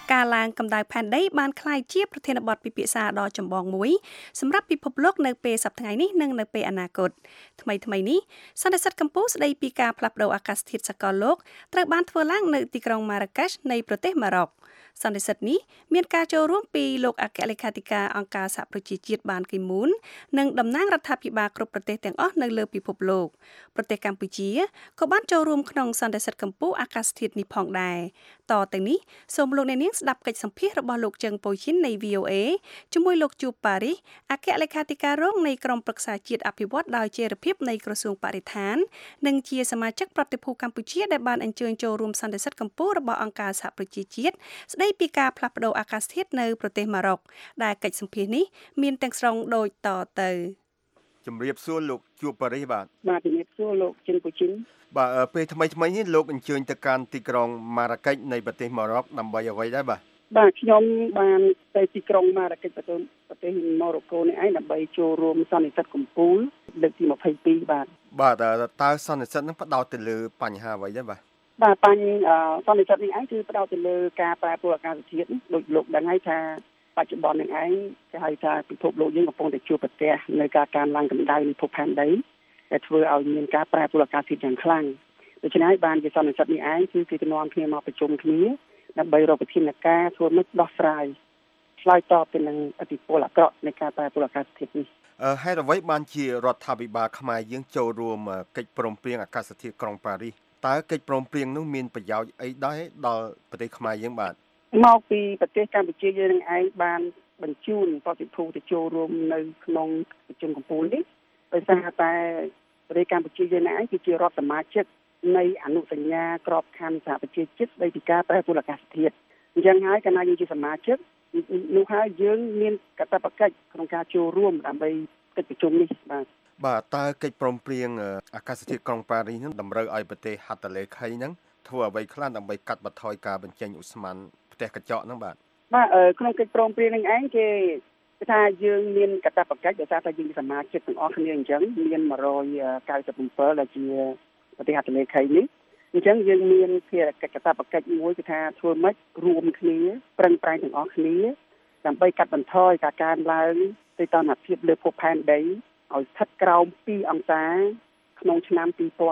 ការឡើងកម្ដៅផែនដីបានក្លាយជាប្រធានបទពិភាក្សាដ៏ចម្បងមួយសម្រាប់ពិភពលោកនៅពេលសប្តាហ៍នេះនិងនៅពេលអនាគតថ្មីនេះសន្និសីទកម្ពុជាស្ដីពីការផ្លាស់ប្តូរអាកាសធាតុសកលលោកត្រូវបានធ្វើឡើងនៅទីក្រុងម៉ារ៉ាកេសនៃប្រទេសម៉ារ៉ុកសន្និសីទនេះមានការចូលរួមពីលោកអគ្គលេខាធិការអង្គការសហប្រជាជាតិបានគីមូននិងតំណាងរដ្ឋាភិបាលគ្រប់ប្រទេសទាំងអស់នៅលើពិភពលោកប្រទេសកម្ពុជាក៏បានចូលរួមក្នុងសន្និសីទកម្ពុជាអាកាសធាតុនេះផងដែរតទៅនេះសូមលោកអ្នកនាងស្ដាប់កិច្ចសម្ភាសន៍របស់លោកជឹងប៉ូឈិននៃ VOA ជាមួយលោកជូប៉ារីសអគ្គលេខាធិការរងនៃក្រុមប្រឹក្សាជាតិអភិវឌ្ឍដោយចីរភាពនៃក្រសួងបរិស្ថាននិងជាសមាជិកប្រតិភូកម្ពុជាដែលបានអញ្ជើញចូលរួមសន្និសីទកម្ពុជារបស់អង្គការសហប្រជាជាតិស្ដីពីការផ្លាស់ប្តូរអាកាសធាតុនៅប្រទេសម៉ារ៉ុកដែលកិច្ចសម្ភាសន៍នេះមានទាំងស្រុងដូចតទៅជំរាបសួរលោកជួបប៉ារីសបាទជំរាបសួរលោកជិនពូជិនបាទពេលថ្មីនេះលោកអញ្ជើញទៅកាន់ទីក្រុងម៉ារ៉ាកេសនៃប្រទេសម៉ារ៉ុកដើម្បីអ្វីដែរបាទខ្ញុំបានទៅទីក្រុងម៉ារ៉ាកេសប្រទេសម៉ូរ៉ូកូនេះឯងដើម្បីចូលរួមសន្និសីទកម្ពុជាលើកទី22 បាទតើសន្និសីទនឹងផ្ដោតទៅលើបញ្ហាអ្វីដែរបាទសន្និសីទនេះឯងគឺផ្ដោតទៅលើការប្រែប្រួលអាកាសធាតុដូចលោកដឹងហើយថាបច្ចុប្បន្ននេះឯងគេហៅថាពិភពលោកយើងកំពុងតែជួបប្រទះនៅការកើនឡើងកម្ដៅនៃភពផែនដីដែលធ្វើឲ្យមានការប្រែប្រួលអាកាសធាតុយ៉ាងខ្លាំងដូច្នេះបានជាសន្និសីទនេះឯងគឺគេនាំគ្នាមកប្រជុំគ្នាដើម្បីរកវិធានការធ្វើម៉េចដោះស្រាយឆ្លើយតបទៅនឹងឥទ្ធិពលអាក្រក់នៃការប្រែប្រួលអាកាសធាតុនេះហេតុអ្វីបានជារដ្ឋាភិបាលខ្មែរយើងចូលរួមកិច្ចព្រមព្រៀងអាកាសធាតុក្រុងប៉ារីសតើកិច្ចព្រមព្រៀងនោះមានប្រយោជន៍អីដែរដល់ប្រទេសខ្មែរយើងបាទមកពីប្រទេសកម្ពុជាយើងនឹងឯងបានបញ្ជូនប្រតិភូទៅចូលរួមនៅក្នុងប្រជុំកំពូលនេះដោយសារតែប្រទេសកម្ពុជាយើងឯងគឺជារដ្ឋសមាជិកនៃអនុសញ្ញាក្របខ័ណ្ឌសហប្រជាជាតិស្តីពីការប្រែប្រួលអាកាសធាតុអញ្ចឹងហើយកាលណាយើងជាសមាជិកនោះហើយយើងមានកាតព្វកិច្ចក្នុងការចូលរួមដើម្បីកិច្ចប្រជុំនេះបាទតើកិច្ចព្រមព្រៀងអាកាសធាតុក្រុងប៉ារីសនឹងតម្រូវឲ្យប្រទេសហត្ថលេខីហ្នឹងធ្វើអ្វីខ្លះដើម្បីកាត់បន្ថយការបញ្ចេញឧស្ម័នផ្ទះកញ្ចក់ហ្នឹងបាទក្នុងកិច្ចព្រមព្រៀងនេះឯងគេថាយើងមានកាតព្វកិច្ចដោយសារតែយើងជាសមាជិកទាំងអស់គ្នាអញ្ចឹងមាន197ដែលជាប្រទេសហត្ថលេខីនេះអញ្ចឹងយើងមានភារកិច្ចកាតព្វកិច្ចមួយគឺថាធ្វើម៉េចរួមគ្នាប្រឹងប្រែងទាំងអស់គ្នាដើម្បីកាត់បន្ថយការកើនឡើងទៅតុល្យភាពលើភពផែនដីឲ្យស្ថិតក្រោម2អង្សាក្នុងឆ្នាំ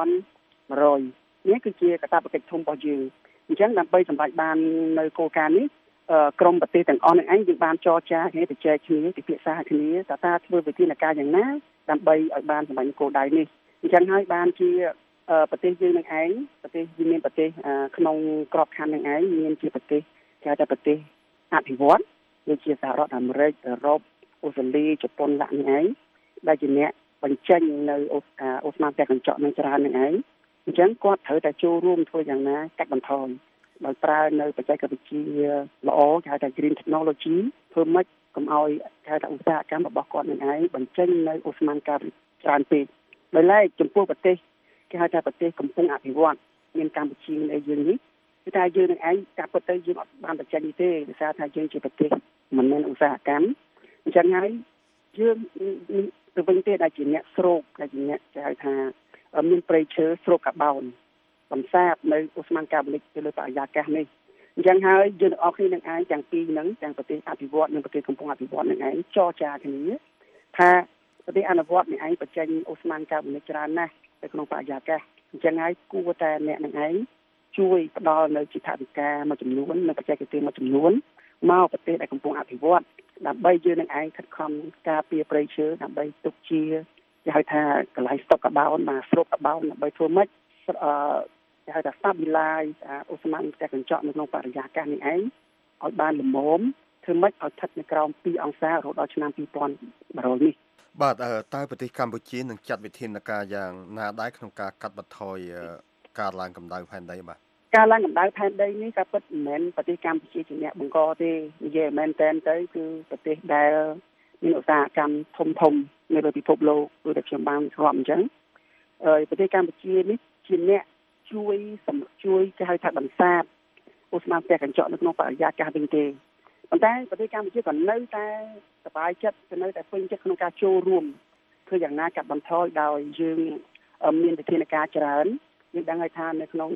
2100នេះគឺជាកាតព្វកិច្ចធំរបស់យើងអញ្ចឹងដើម្បីសម្រេចបាននៅគោលការណ៍នេះក្រមប្រទេសទាំងអស់នេះឯងយើងបានចរចាគ្នាទៅចែកគ្នាពិភាក្សាគ្នាតើធ្វើវិធានការយ៉ាងណាដើម្បីឲ្យបានសម្រេចគោលដៅនេះអញ្ចឹងហើយបានជាប្រទេសយើងនឹងឯងប្រទេសយើងមានប្រទេសក្នុងក្របខ័ណ្ឌនឹងឯងមានជាប្រទេសគេហៅថាប្រទេសអភិវឌ្ឍដូចជាសហរដ្ឋអាមេរិកអឺរ៉ុបអូស្ត្រាលីជប៉ុនឡាក់នឹងឯងដែលជាអ្នកបញ្ចេញនៅអូស្ម័នផ្ទះកញ្ចក់នឹងច្រើននឹងឯងអញ្ចឹងគាត់ត្រូវតែចូលរួមធ្វើយ៉ាងណាកាត់បន្ថយដោយប្រើនៅបច្ចេកវិទ្យាល្អគេហៅថា green technology ធ្វើម៉េចកុំឲ្យគេហៅថាឧស្សាហកម្មរបស់គាត់នឹងឯងបញ្ចេញនៅអូស្ម័នការច្រើនពេកដោយឡែកចំពោះប្រទេសគេហៅថាប្រទេសកំពុងអភិវឌ្ឍមានកម្ពុជានៃយើងនេះគឺថាយើងនឹងឯងការពិតទៅយើងអត់បានបញ្ចេញនេះទេដោយសារថាយើងជាប្រទេសមិនមានឧស្សាហកម្មអញ្ចឹងហើយយើងទៅវិញទេដែលជាអ្នកស្រូបដែលជាអ្នកគេហៅថាមានព្រៃឈើស្រូបកាបូនបំសាបនៅអូស្ម័នកាបូនិកទៅលើបរិយាកាសនេះអញ្ចឹងហើយយើងទាំងអស់គ្នានឹងឯងទាំងពីរហ្នឹងទាំងប្រទេសអភិវឌ្ឍនិងប្រទេសកំពុងអភិវឌ្ឍនឹងឯងចរចាគ្នាថាប្រទេសអនុវត្តនឹងឯងបញ្ចេញអូស្ម័នកាបូនិកច្រើនណាស់នៅក្នុងបរិយាកាសអញ្ចឹងហើយគួរតែអ្នកនឹងឯងជួយផ្ដល់នៅជាថវិកាមួយចំនួននិងបច្ចេកទេសមួយចំនួនមកប្រទេសដែលកំពុងអភិវឌ្ឍដើម្បីយើងនឹងឯងខិតខំការពារព្រៃឈើដើម្បីទុកជាគេហៅថាកន្លែងស្តុកកាបូនស្រូបកាបូនដើម្បីធ្វើម៉េចគេហៅថា stabilize អូស្ម័នផ្ទះកញ្ចក់នៅក្នុងបរិយាកាសនេះឯងឲ្យបានល្មមធ្វើម៉េចឲ្យស្ថិតនៅក្រោម2អង្សារហូតដល់ឆ្នាំ2100នេះបាទតើប្រទេសកម្ពុជានឹងចាត់វិធានការយ៉ាងណាដែរក្នុងការកាត់បន្ថយការឡើងកម្ដៅផែនដីបាទការឡើងកម្ដៅផែនដីនេះការពិតមិនមែនប្រទេសកម្ពុជាជាអ្នកបង្កទេនិយាយមែនតែនទៅគឺប្រទេសដែលមានឧស្សាហកម្មធំនៅលើពិភពលោកដូចតែខ្ញុំបានស្គាល់អញ្ចឹងប្រទេសកម្ពុជានេះជាអ្នកជួយគេហៅថាបន្សាបអូស្ម័នផ្ទះកញ្ចក់នៅក្នុងបរិយាកាសវិញទេប៉ុន្តែប្រទេសកម្ពុជាក៏នៅតែសប្បាយចិត្តក៏នៅតែពេញចិត្តក្នុងការចូលរួមធ្វើយ៉ាងណាកាត់បន្ថយដោយយើងមានវិធានការច្រើនយើងដឹងហើយថានៅក្នុង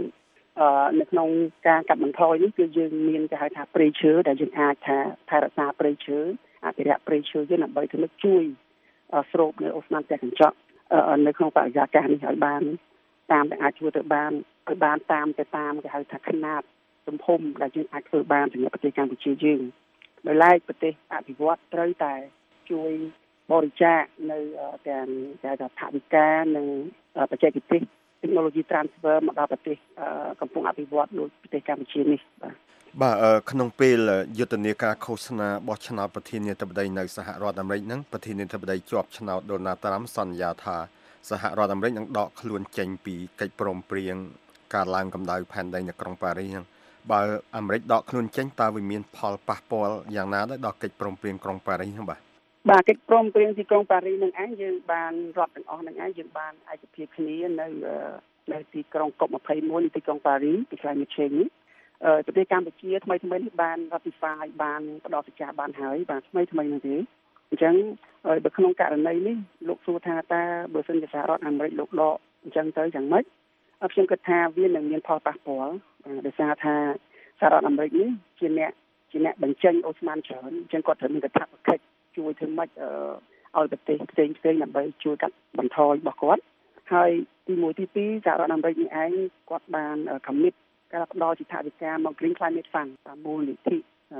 នៅក្នុងការកាត់បន្ថយនេះគឺយើងមានគេហៅថាព្រៃឈើដែលយើងអាចថាថែរក្សាព្រៃឈើអភិរក្សព្រៃឈើយើងដើម្បីធ្វើជួយស្រូបនៅអូស្មန်ផ្ទះកញ្ចក់នៅក្នុងបរិយាកាសនេះឲ្យបានតាមដែលអាចធ្វើទៅបានឲ្យបានតាមគេហៅថាຂະຫນາດទំហំដែលយើងអាចធ្វើបានសម្រាប់ប្រទេសកម្ពុជាយើងដោយឡែកប្រទេសអភិវឌ្ឍត្រូវតែជួយបរិច្ចាគនៅទាំងគេថាថវិកានិងបច្ចេកទេស technology transfer មកដល់ប្រទេសកំពុងអភិវឌ្ឍដូចប្រទេសកម្ពុជានេះបាទក្នុងពេលយុទ្ធនាការឃោសនាបោះឆ្នោតប្រធានាធិបតីនៅសហរដ្ឋអាមេរិកហ្នឹងប្រធានាធិបតីជាប់ឆ្នោតដូណាល់ត្រាំសន្យាថាសហរដ្ឋអាមេរិកនឹងដកខ្លួនចេញពីកិច្ចព្រមព្រៀងការឡើងកម្ដៅផែនដីនៅក្រុងប៉ារីសហ្នឹងបើអាមេរិកដកខ្លួនចេញតើវាមានផលប៉ះពាល់យ៉ាងណាដែរដល់កិច្ចព្រមព្រៀងក្រុងប៉ារីសហ្នឹងបាទកិច្ចព្រមព្រៀងទីក្រុងប៉ារីសនឹងឯងយើងបានរដ្ឋទាំងអស់នឹងឯងយើងបានឯកភាពគ្នានៅទីក្រុងកុប21នៃទីក្រុងប៉ារីសទី climate change នេះប្រទេសកម្ពុជាថ្មីនេះបាន ratify បានផ្ដល់សច្ចាប័នហើយបាទថ្មីហ្នឹងទេអញ្ចឹងបើក្នុងករណីនេះលោកសួរថាតើបើសិនជាសហរដ្ឋអាមេរិកលោកដកអញ្ចឹងទៅយ៉ាងម៉េចខ្ញុំគិតថាវានឹងមានផលប៉ះពាល់ដោយសារថាសហរដ្ឋអាមេរិកនេះជាអ្នកបញ្ចេញអូស្មန်ច្រើនអញ្ចឹងគាត់ត្រូវមានកាតព្វកិច្ចជួយធ្វើម៉េចឲ្យប្រទេសផ្សេងដើម្បីជួយកាត់បន្ថយរបស់គាត់ហើយទី1ទី2សហរដ្ឋអាមេរិកនេះឯងគាត់បាន commit ការផ្ដល់ជាថវិកាមក Green Climate Fund តាមមូលនិធិ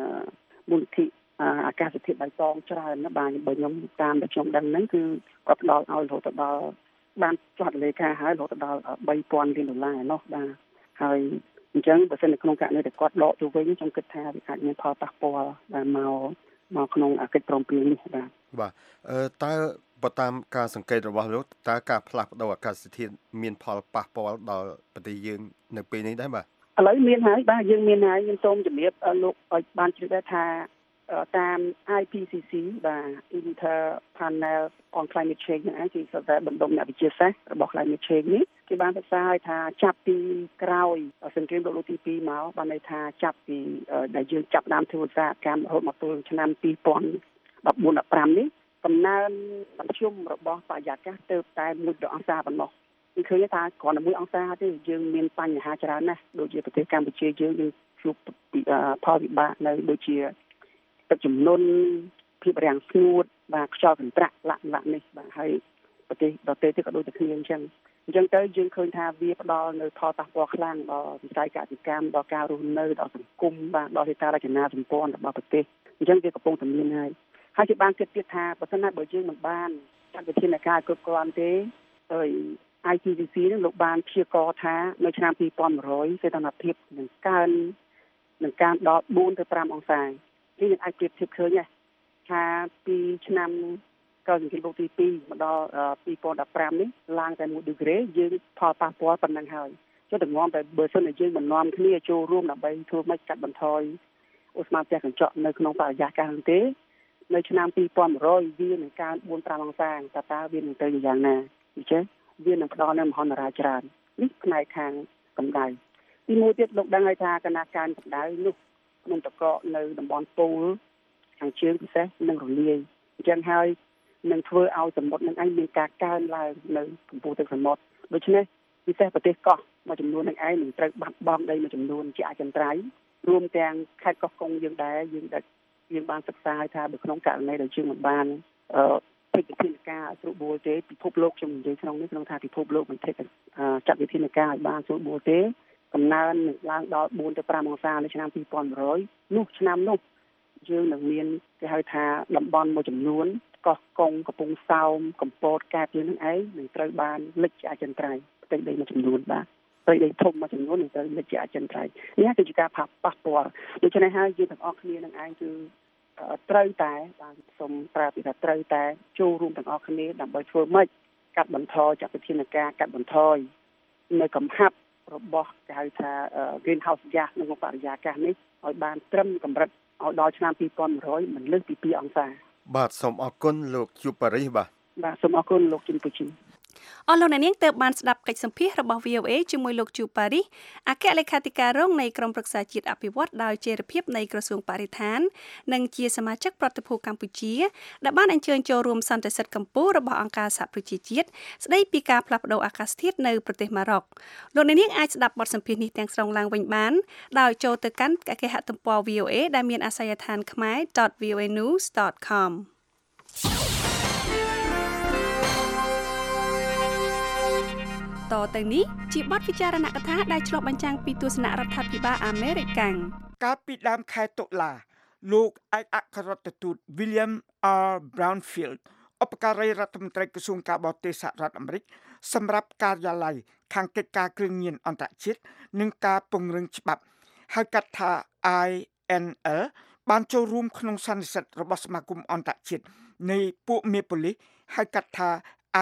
អាកាសធាតុបៃតងច្រើនណាស់បាទបើខ្ញុំតាមដែលខ្ញុំដឹងហ្នឹងគឺគាត់ផ្ដល់ឲ្យរហូតដល់បានចុះលេខាហើយរហូតដល់$3,000 លានណោះបាទហើយអញ្ចឹងបើសិននៅក្នុងករណីដែលគាត់ដកទៅវិញខ្ញុំគិតថាវាអាចមានផលប៉ះពាល់បាទមកក្នុងកិច្ចព្រមព្រៀងនេះបាទតើបើតាមការសង្កេតរបស់លោកតើការផ្លាស់ប្ដូរអាកាសធាតុមានផលប៉ះពាល់ដល់ប្រទេសយើងនៅពេលនេះដែរបាទឥឡូវមានហើយបាទយើងមានហើយខ្ញុំសូមជម្រាបលោកឲ្យបានជ្រាបដែរថាតាម IPCC បាទ Inter Panel on Climate Change ហ្នឹងគឺស្ថាប័នបណ្ដុំអ្នកវិទ្យាសាស្ត្ររបស់ Climate Change នេះគេបានសិក្សាឲ្យថាចាប់ពីក្រោយសង្គ្រាមលោកលើកទី2មកបានន័យថាចាប់ពីដែលយើងចាប់ដើមធ្វើឧស្សាហកម្មរហូតមកទល់ឆ្នាំ2014-15នេះកំណើនមធ្យមរបស់បរិយាកាសទៅតែ1 អង្សាប៉ុណ្ណោះគឺឃើញថាគ្រាន់តែ1 អង្សាទេយើងមានបញ្ហាច្រើនណាស់ដូចជាប្រទេសកម្ពុជាយើងជួបផលវិបាកនៅដូចជាទឹកជំនន់ភាពរាំងស្ងួតបាទខ្យល់កន្ត្រាក់លក្ខណៈនេះបាទហើយប្រទេសដទៃទៀតក៏ដូចតែគ្នាអញ្ចឹងទៅយើងឃើញថាវាផ្ដល់នៅផលប៉ះពាល់ខ្លាំងដល់វិស័យកសិកម្មដល់ការរស់នៅដល់សង្គមបាទដល់ហេដ្ឋារចនាសម្ព័ន្ធរបស់ប្រទេសអញ្ចឹងវាកំពុងតែមានហើយជាបានគិតទៀតថាបើសិនណាបើយើងមិនបានចាត់វិធានការគ្រប់គ្រាន់ទេហើយ IPCC នឹងលោកបានព្យាករណ៍ថានៅឆ្នាំ2100សីតុណ្ហភាពនឹងកើនដល់4 ទៅ 5 អង្សានេះយើងអាចប្រៀបធៀបឃើញថាពីឆ្នាំក្រោយសង្គ្រាមលោកទី2មកដល់2015នេះឡើងតែ1 ដឺក្រេយើងផលប៉ះពាល់ប៉ុណ្ណឹងហើយចុះតែងំតែបើសិនជាយើងមិននាំគ្នាចូលរួមដើម្បីធ្វើម៉េចកាត់បន្ថយអូស្មန်ផ្ទះកញ្ចក់នៅក្នុងបរិយាកាសនោះទេនៅឆ្នាំ2100វានឹងកើន 4-5 អង្សាតើវានឹងទៅយ៉ាងណាអញ្ចឹងវានឹងផ្ដល់នូវមហន្តរាយច្រើននេះផ្នែកខាងកម្ដៅទីមួយទៀតលោកដឹងហើយថាគណៈការកម្ដៅនោះក្នុងតកកនៅតំបន់ពូលខាងជើងពិសេសនឹងរលាយអញ្ចឹងហើយនឹងធ្វើឲ្យសមុទ្រនឹងឯងមានការកើនឡើងនៅកម្ពស់ទឹកសមុទ្រដូច្នេះពិសេសប្រទេសកោះមួយចំនួននឹងឯងនឹងត្រូវបាត់បង់ដីមួយចំនួនជាអចិន្ត្រៃយ៍រួមទាំងខេត្តកោះកុងយើងដែរយើងបានសិក្សាថានៅក្នុងករណីដែលយើងមិនបានវិធានការស្រួលបួលទេពិភពលោកខ្ញុំនិយាយក្នុងថាពិភពលោកមិនធ្វើចាត់វិធានការឲ្យបានស្រួលបួលទេកំណើននឹងឡើងដល់4 ទៅ 5 អង្សានៅឆ្នាំ2100នោះឆ្នាំនោះយើងនឹងមានគេហៅថាតំបន់មួយចំនួនកោះកុងកំពង់សោមកំពតកែបយើងនឹងឯងនឹងត្រូវបានលិចជាអចិន្ត្រៃយ៍ផ្ទៃដីមួយចំនួនបាទផ្ទៃដីធំមួយចំនួននឹងត្រូវលិចជាអចិន្ត្រៃយ៍នេះគឺជាការប៉ះពាល់ដូច្នេះហើយយើងទាំងអស់គ្នានឹងឯងគឺត្រូវតែបានសូមប្រាប់ថាត្រូវតែចូលរួមទាំងអស់គ្នាដើម្បីធ្វើម៉េចកាត់បន្ថយចាត់វិធានការកាត់បន្ថយនៅកំហាប់របស់គេហៅថា greenhouse gas នៅក្នុងបរិយាកាសនេះឲ្យបានត្រឹមកម្រិតឲ្យដល់ឆ្នាំ2100មិនលើសពី2 អង្សាបាទសូមអរគុណលោកជួបប៉ារីសបាទសូមអរគុណលោកជំពូជីអស់លោកអ្នកនាងទើបបានស្ដាប់កិច្ចសម្ភាសន៍របស់ VOA ជាមួយលោកជូប៉ារីសអគ្គលេខាធិការរងនៃក្រុមប្រឹក្សាជាតិអភិវឌ្ឍដោយជារភាពនៃក្រសួងបរិស្ថាននិងជាសមាជិកប្រតិភូកម្ពុជាដែលបានអញ្ជើញចូលរួមសន្និសីទកម្ពុជារបស់អង្គការសហប្រជាជាតិស្ដីពីការផ្លាស់ប្តូរអាកាសធាតុនៅប្រទេសម៉ារ៉ុកលោកអ្នកនាងអាចស្ដាប់បទសម្ភាសន៍នេះទាំងស្រុងឡើងវិញបានដោយចូលទៅកាន់គេហទំព័រ VOA ដែលមានអាសយដ្ឋានkhmer.voanews.comតទៅនេះជាបទពិចារណកថាដែលឆ្លុះបញ្ចាំងពីទស្សនៈរដ្ឋាភិបាលអាមេរិកកាំងកាលពីដើមខែតុលាលោកឯកអគ្គរដ្ឋទូត William R. Brownfield ឧបការីរដ្ឋមន្ត្រីក្រសួងការបរទេសសហរដ្ឋអាមេរិកសម្រាប់ការិយាល័យខាងកិច្ចការគ្រឿងញៀនអន្តរជាតិនិងការពង្រឹងច្បាប់ហៅកាត់ថា INL បានចូលរួមក្នុងសន្និសីទរបស់សមាគមអន្តរជាតិនៃពួកមេប៉ូលីសហៅកាត់ថា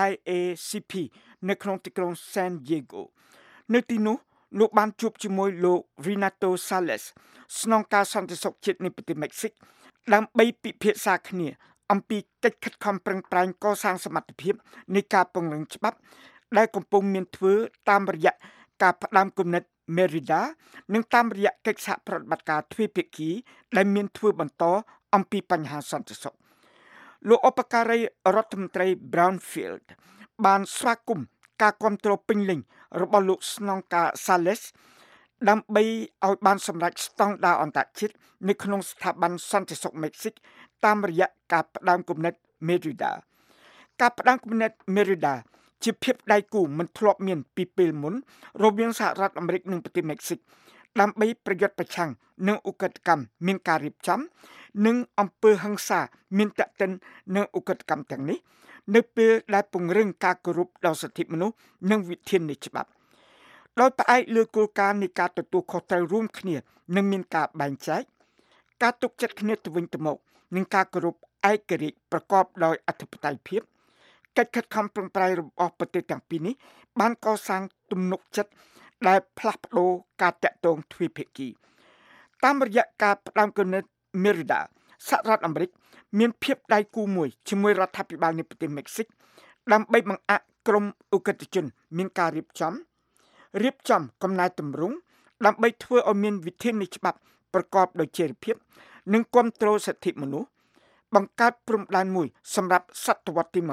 IACP នៅក្នុងទីក្រុង San Diego នៅទីនោះលោកបានជួបជាមួយលោក Renato Sales ស្នងការសន្តិសុខជាតិនៃប្រទេសមិចស៊ិកដើម្បីពិភាក្សាគ្នាអំពីកិច្ចខិតខំប្រឹងប្រែងកសាងសមត្ថភាពនៃការពង្រឹងច្បាប់ដែលកំពុងមានធ្វើតាមរយៈការផ្ដាំគំនិត Merida និងតាមរយៈកិច្ចសហប្រតិបត្តិការទ្វេភាគីដែលមានធ្វើបន្តអំពីបញ្ហាសន្តិសុខលោកឧបការីរដ្ឋមន្ត្រី Brownfield បានស្វាគមន៍ការគាំទ្រពេញលេញរបស់លោកស្នងការ Sales ដើម្បីឲ្យបានសម្រេចស្តង់ដារអន្តរជាតិនៅក្នុងស្ថាប័នសន្តិសុខមិចស៊ិកតាមរយៈការផ្ដាំគំនិត Merida ការផ្ដាំគំនិត Merida ជាភាពដៃគូមិនធ្លាប់មានពីពេលមុនរវាងសហរដ្ឋអាមេរិកនិងប្រទេសមិចស៊ិកដើម្បីប្រយុទ្ធប្រឆាំងនឹងឧក្រិដ្ឋកម្មមានការរៀបចំនិងអំពើហិង្សាមានតេតិននឹងឧក្រិដ្ឋកម្មទាំងនេះនៅពេលដែលពង្រឹងការគោរពដល់សិទ្ធិមនុស្សនិងវិធាននៃច្បាប់ដោយផ្អែកលើគោលការណ៍នៃការទទួលខុសត្រូវរួមគ្នានិងមានការបែងចែកការទុកចិត្តគ្នាទៅវិញទៅមកនិងការគោរពឯករាជ្យប្រកបដោយអធិបតេយ្យភាពកិច្ចខិតខំប្រឹងប្រែងរបស់ប្រទេសទាំងពីរនេះបានកសាងទំនុកចិត្តដែលផ្លាស់ប្ដូរការតាក់ទងទ្វេភាគីតាមរយៈការផ្ដាំគំនិត Merida សហរដ្ឋអាមេរិកមានភាពដៃគូមួយជាមួយរដ្ឋាភិបាលនៃប្រទេសមិចស៊ិកដើម្បីបង្អាក់ក្រុមឧក្រិដ្ឋជនមានការរៀបចំកំណែទម្រង់ដើម្បីធ្វើឲ្យមានវិធាននៃច្បាប់ប្រកបដោយចីរភាពនិងគាំទ្រសិទ្ធិមនុស្សបង្កើតព្រំដែនមួយសម្រាប់សតវត្សទី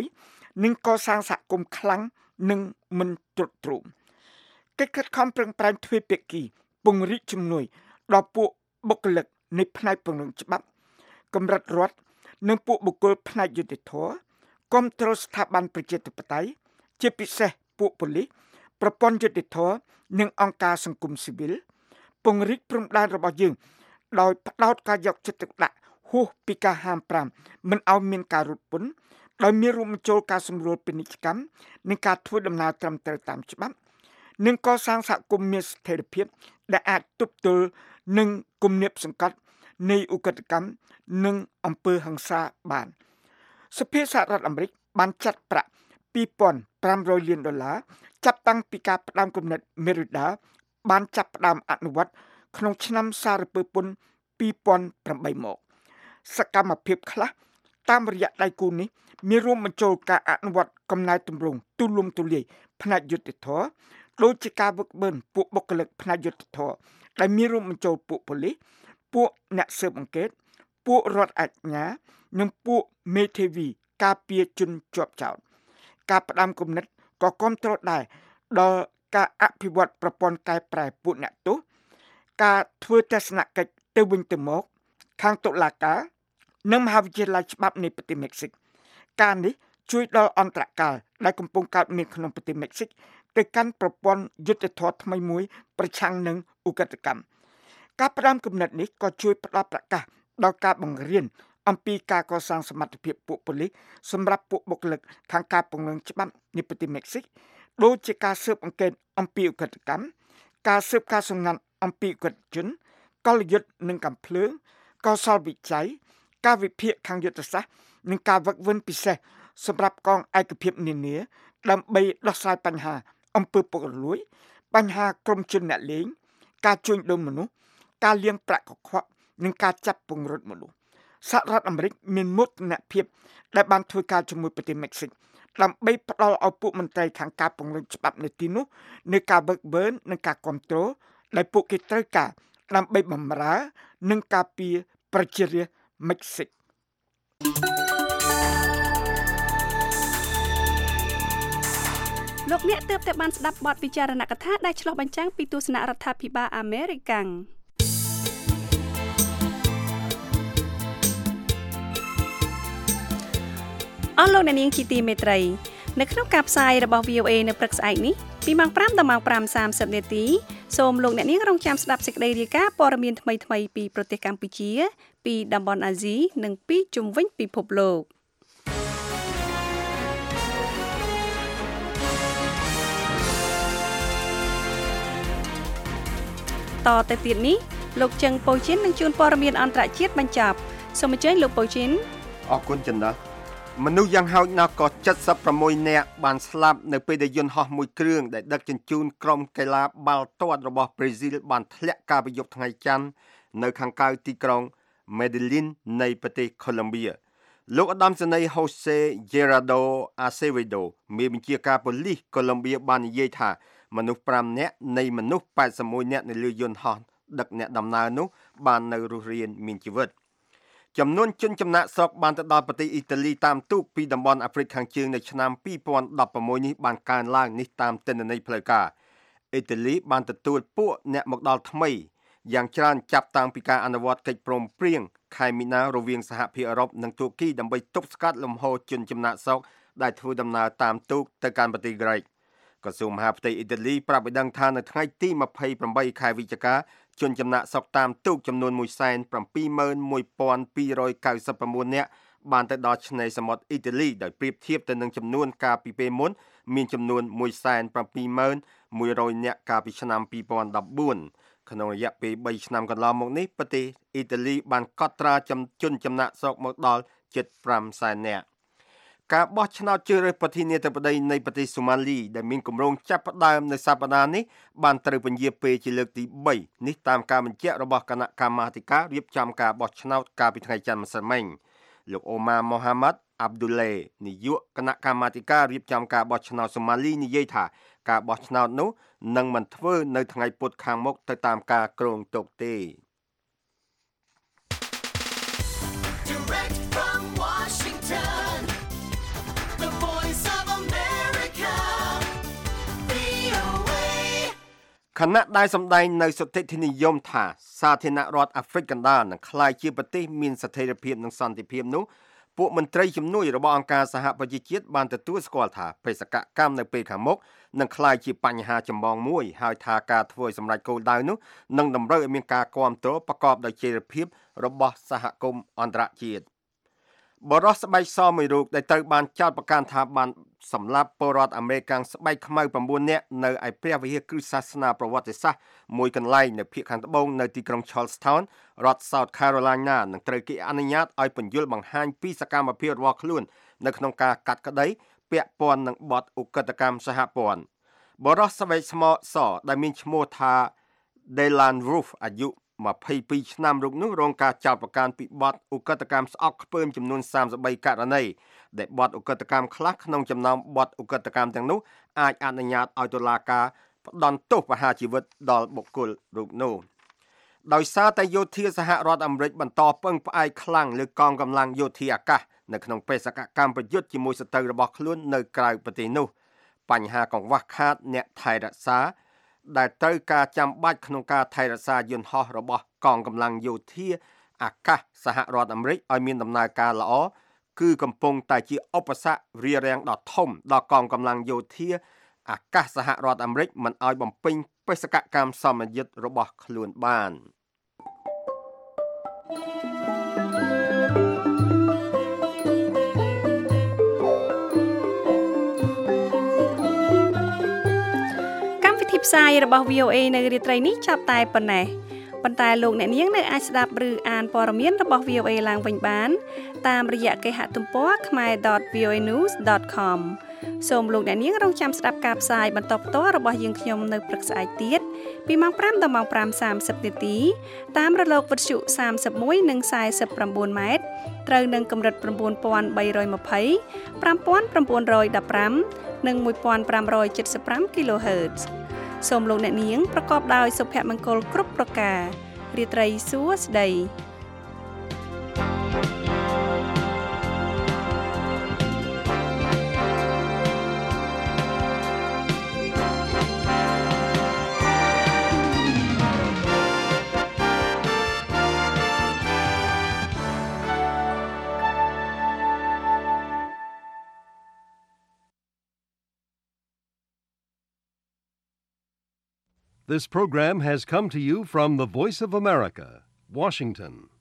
21និងកសាងសហគមន៍ខ្លាំងនិងមិនទ្រុឌទ្រោមកិច្ចខិតខំប្រឹងប្រែងទ្វេភាគីពង្រីកជំនួយដល់ពួកបុគ្គលិកនៃផ្នែកពង្រឹងច្បាប់កម្រិតរដ្ឋនិងពួកបុគ្គលផ្នែកយុតិធធម៌គាំទ្រស្ថាប័នប្រជាធិបតេយ្យជាពិសេសពួកប៉ូលីសប្រព័ន្ធយុតិធធម៌និងអង្គការសង្គមស៊ីវិលពង្រីកព្រំដែនរបស់យើងដោយផ្ដោតការយកចិត្តទុកដាក់ហួសពីការហាម5មិនឲ្យមានការរត់ពន្ធដោយមានរួមបញ្ចូលការសម្រួលពាណិជ្ជកម្មនិងការធ្វើដំណើរត្រឹមត្រូវតាមច្បាប់និងកសាងសហគមន៍មានស្ថិរភាពដែលអាចទប់ទល់នឹងគំនាបសង្កត់នៃឧក្រិដ្ឋកម្មនិងអំពើហិង្សាបានសភាសហរដ្ឋអាមេរិកបានចាត់ប្រាក់$2,500 លានចាប់តាំងពីការផ្ដាំគំនិត Merida បានចាប់ផ្ដើមអនុវត្តក្នុងឆ្នាំសារពើពន្ធ2008មកសកម្មភាពខ្លះតាមរយៈដៃគូនេះមានរួមបញ្ចូលការអនុវត្តកំណែទម្រង់ទូលំទូលាយផ្នែកយុត្តិធម៌ដូចជាការវឹកវើពួកបុគ្គលិកផ្នែកយុត្តិធម៌ដែលមានរួមបញ្ចូលពួកប៉ូលីសពួកអ្នកស៊ើបអង្កេតពួករដ្ឋអាជ្ញានិងពួកមេធាវីការពារជនជាប់ចោទការផ្ដាំគំនិតក៏គាំទ្រដែរដល់ការអភិវឌ្ឍប្រព័ន្ធកែប្រែពួកអ្នកទោសការធ្វើទស្សនកិច្ចទៅវិញទៅមកខាងតុលាការនិងមហាវិទ្យាល័យច្បាប់នៃប្រទេសមិចស៊ិកការនេះជួយដល់អន្តរកាលដែលកំពុងកើតមានក្នុងប្រទេសមិចស៊ិកទៅកាន់ប្រព័ន្ធយុត្តិធម៌ថ្មីមួយប្រឆាំងនឹងឧក្រិដ្ឋកម្មការផ្ដាំគំនិតនេះក៏ជួយផ្ដល់ប្រកាសដល់ការបង្រៀនអំពីការកសាងសមត្ថភាពពួកប៉ូលីសសម្រាប់ពួកបុគ្គលិកខាងការពង្រឹងច្បាប់នៃប្រទេសមិចស៊ិកដូចជាការស៊ើបអង្កេតអំពីឧក្រិដ្ឋកម្មការស៊ើបការសម្ងាត់អំពីឧក្រិដ្ឋជនកលយុទ្ធនិងកាំភ្លើងកោសល្យវិច័យការវិភាគខាងយុទ្ធសាស្ត្រនិងការវឹកវើពិសេសសម្រាប់កងឯកភាពនានាដើម្បីដោះស្រាយបញ្ហាអំពើពុករលួយបញ្ហាក្រុមជនអ្នកលេងការជួញដូរមនុស្សការលាងប្រាក់កខ្វក់និងការចាប់ពង្រត់មនុស្សសហរដ្ឋអាមេរិកមានមោទនភាពដែលបានធ្វើការជាមួយប្រទេសមិចស៊ិកដើម្បីផ្ដល់ឲ្យពួកមន្ត្រីខាងការពង្រឹងច្បាប់នៅទីនោះនៃការបើកបឺននិងការគ្រប់គ្រងដែលពួកគេត្រូវការដើម្បីបម្រើនិងការពារប្រជារាស្ត្រមិចស៊ិកលោកអ្នកទើបតែបានស្ដាប់បទពិចារណកថាដែលឆ្លុះបញ្ចាំងពីទស្សនៈរដ្ឋាភិបាលអាមេរិកាំងអស់លោកអ្នកនាងជាទីមេត្រីនៅក្នុងការផ្សាយរបស់ VOA នៅព្រឹកស្អែកនេះពីម៉ោង5ដល់ម៉ោង 5:30 នាទីសូមលោកអ្នកនាងរងចាំស្ដាប់សេចក្តីរាយការណ៍ព័ត៌មានថ្មីៗពីប្រទេសកម្ពុជាពីតំបន់អាស៊ីនិងពីជុំវិញពិភពលោកតទៅទៀតនេះលោកជឹងប៉ូជីននឹងជួនព័ត៌មានអន្តរជាតិបញ្ចប់សូមអញ្ជើញលោកប៉ូជីនអរគុណចិនដាមនុស្សយ៉ាងហោចណាស់ក៏76នាក់បានស្លាប់នៅពេលដែលយន្តហោះមួយគ្រឿងដែលដឹកជញ្ជូនក្រុមកីឡាបាល់ទាត់របស់ប្រេស៊ីលបានធ្លាក់កាលពីយប់ថ្ងៃច័ន្ទនៅខាងក្រៅទីក្រុង Medellín នៃប្រទេសកូឡុំប៊ីលោកឧត្តមសេនីយ៍ José Gerardo Acevedo មេបញ្ជាការប៉ូលីសកូឡុំប៊ីបាននិយាយថាមនុស្ស5នាក់នៃមនុស្ស81នាក់នៅលើយន្តហោះដឹកអ្នកដំណើរនោះបាននៅរស់រានមានជីវិតចំនួនជនចំណាក់ស្រុកបានទៅដល់ប្រទេសអ៊ីតាលីតាមទូកពីតំបន់អាហ្វ្រិកខាងជើងនៅឆ្នាំ2016នេះបានកើនឡើងនេះតាមទិន្នន័យផ្លូវការអ៊ីតាលីបានទទួលពួកអ្នកមកដល់ថ្មីយ៉ាងច្រើនចាប់តាំងពីការអនុវត្តកិច្ចព្រមព្រៀងខែមីនារវាងសហភាពអឺរ៉ុបនិងទួរគីដើម្បីទប់ស្កាត់លំហូរជនចំណាក់ស្រុកដែលធ្វើដំណើរតាមទូកទៅកាន់ប្រទេសក្រិកក្រសួងមហាផ្ទៃអ៊ីតាលីប្រាប់ឲ្យដឹងថានៅថ្ងៃទី28ខែវិច្ឆិកាជនចំណាក់ស្រុកតាមទូកចំនួន 171,299 នាក់បានទៅដល់ឆ្នេរសមុទ្រអ៊ីតាលីដោយប្រៀបធៀបទៅនឹងចំនួនកាលពីពេលមុនមានចំនួន 171,100 នាក់កាលពីឆ្នាំ2014ក្នុងរយៈពេល3ឆ្នាំកន្លងមកនេះប្រទេសអ៊ីតាលីបានកត់ត្រាជនចំណាក់ស្រុកមកដល់ជិត 500,000 នាក់ការបោះឆ្នោតជ្រើសរើសប្រធានាធិបតីនៃប្រទេសសូម៉ាលីដែលមានគម្រោងចាប់ផ្ដើមនៅសប្តាហ៍នេះបានត្រូវពន្យាពេលជាលើកទី3នេះតាមការបញ្ជាក់របស់គណៈកម្មាធិការរៀបចំការបោះឆ្នោតកាលពីថ្ងៃច័ន្ទម្សិលមិញលោកអូម៉ាម៉ូហាម៉ាត់អាប់ឌុលឡេនាយកគណៈកម្មាធិការរៀបចំការបោះឆ្នោតសូម៉ាលីនិយាយថាការបោះឆ្នោតនោះនឹងមិនធ្វើនៅថ្ងៃពុធខាងមុខទៅតាមការគ្រោងទុកទេ Direct from Washington, the voice of America, VOA. ខណៈដែលសម្ដែងនៅសតិធិនិយមថាសាធារណរដ្ឋអាហ្វ្រិកកណ្ដាលនឹងក្លាយជាប្រទេសមានស្ថិរភាពនិងសន្តិភាពនោះពួកមន្ត្រីជំនួយរបស់អង្គការសហប្រជាជាតិបានទទួលស្គាល់ថាបេសកកម្មនៅពេលខាងមុខនឹងក្លាយជាបញ្ហាចម្បងមួយហើយថាការធ្វើសម្រេចគោលដៅនោះនឹងតម្រូវឲ្យមានការគាំទ្រប្រកបដោយចីរភាពរបស់សហគមន៍អន្តរជាតិបរិសុទ្ធស្បែកសមួយរូបដែលត្រូវបានចោទប្រកាន់ថាបានសម្លាប់ពលរដ្ឋអាមេរិកស្បែកខ្មៅ9នាក់នៅឯព្រះវិហារគ្រឹះសាសនាប្រវត្តិសាស្ត្រមួយកន្លែងនៅភូមិខាងត្បូងនៅទីក្រុង Charlestown រដ្ឋ South Carolina នឹងត្រូវគេអនុញ្ញាតឲ្យពន្យល់បង្ហាញពីសកម្មភាពរបស់ខ្លួននៅក្នុងការកាត់ក្តីពាក់ព័ន្ធនឹងបទឧក្រិដ្ឋកម្មសហព័ន្ធបរិសុទ្ធស្បែកស្មោសដែលមានឈ្មោះថា Delan Roof អាយុ22ឆ្នាំរូបនោះរងការចោទប្រកាន់ពីបទឧក្រិដ្ឋកម្មស្អប់ខ្ពើមចំនួន33ករណីដែលបទឧក្រិដ្ឋកម្មខ្លះក្នុងចំណោមបទឧក្រិដ្ឋកម្មទាំងនោះអាចអនុញ្ញាតឲ្យតុលាការផ្តន្ទោសប្រហារជីវិតដល់បុគ្គលរូបនោះដោយសារតែយោធាសហរដ្ឋអាមេរិកបន្តពឹងផ្អែកខ្លាំងលើកងកម្លាំងយោធាអាកាសនៅក្នុងបេសកកម្មប្រយុទ្ធជាមួយសត្រូវរបស់ខ្លួននៅក្រៅប្រទេសនោះបញ្ហាកង្វះខាតអ្នកថែរក្សាដែលត្រូវការចាំបាច់ក្នុងការថែរក្សាយន្តហោះរបស់កងកម្លាំងយោធាអាកាសសហរដ្ឋអាមេរិកឲ្យមានដំណើរការល្អគឺកំពុងតែជាឧបសគ្គរារាំងដ៏ធំដល់កងកម្លាំងយោធាអាកាសសហរដ្ឋអាមេរិកមិនឲ្យបំពេញបេសកកម្មសមយុទ្ធរបស់ខ្លួនបានផ្សាយរបស់ VOA នៅរាត្រីនេះចាប់តែប៉ុណ្ណេះប៉ុន្តែលោកអ្នកនាងនៅអាចស្ដាប់ឬអានព័ត៌មានរបស់ VOA ឡើងវិញបានតាមរយៈគេហទំព័រ khmer.voanews.com សូមលោកអ្នកនាងរងចាំស្ដាប់ការផ្សាយបន្តផ្ទាល់របស់យើងខ្ញុំនៅព្រឹកស្អែកទៀតពីម៉ោង5ដល់ម៉ោង5:30នាទីតាមរលកវិទ្យុ31និង49ម៉ែត្រត្រូវនឹងកម្រិត9320 5915 និង1575 kHz សូមលោកអ្នកនាងប្រកបដោយសុភមង្គលគ្រប់ប្រការរាត្រីសួស្តី This program has come to you from the Voice of America, Washington.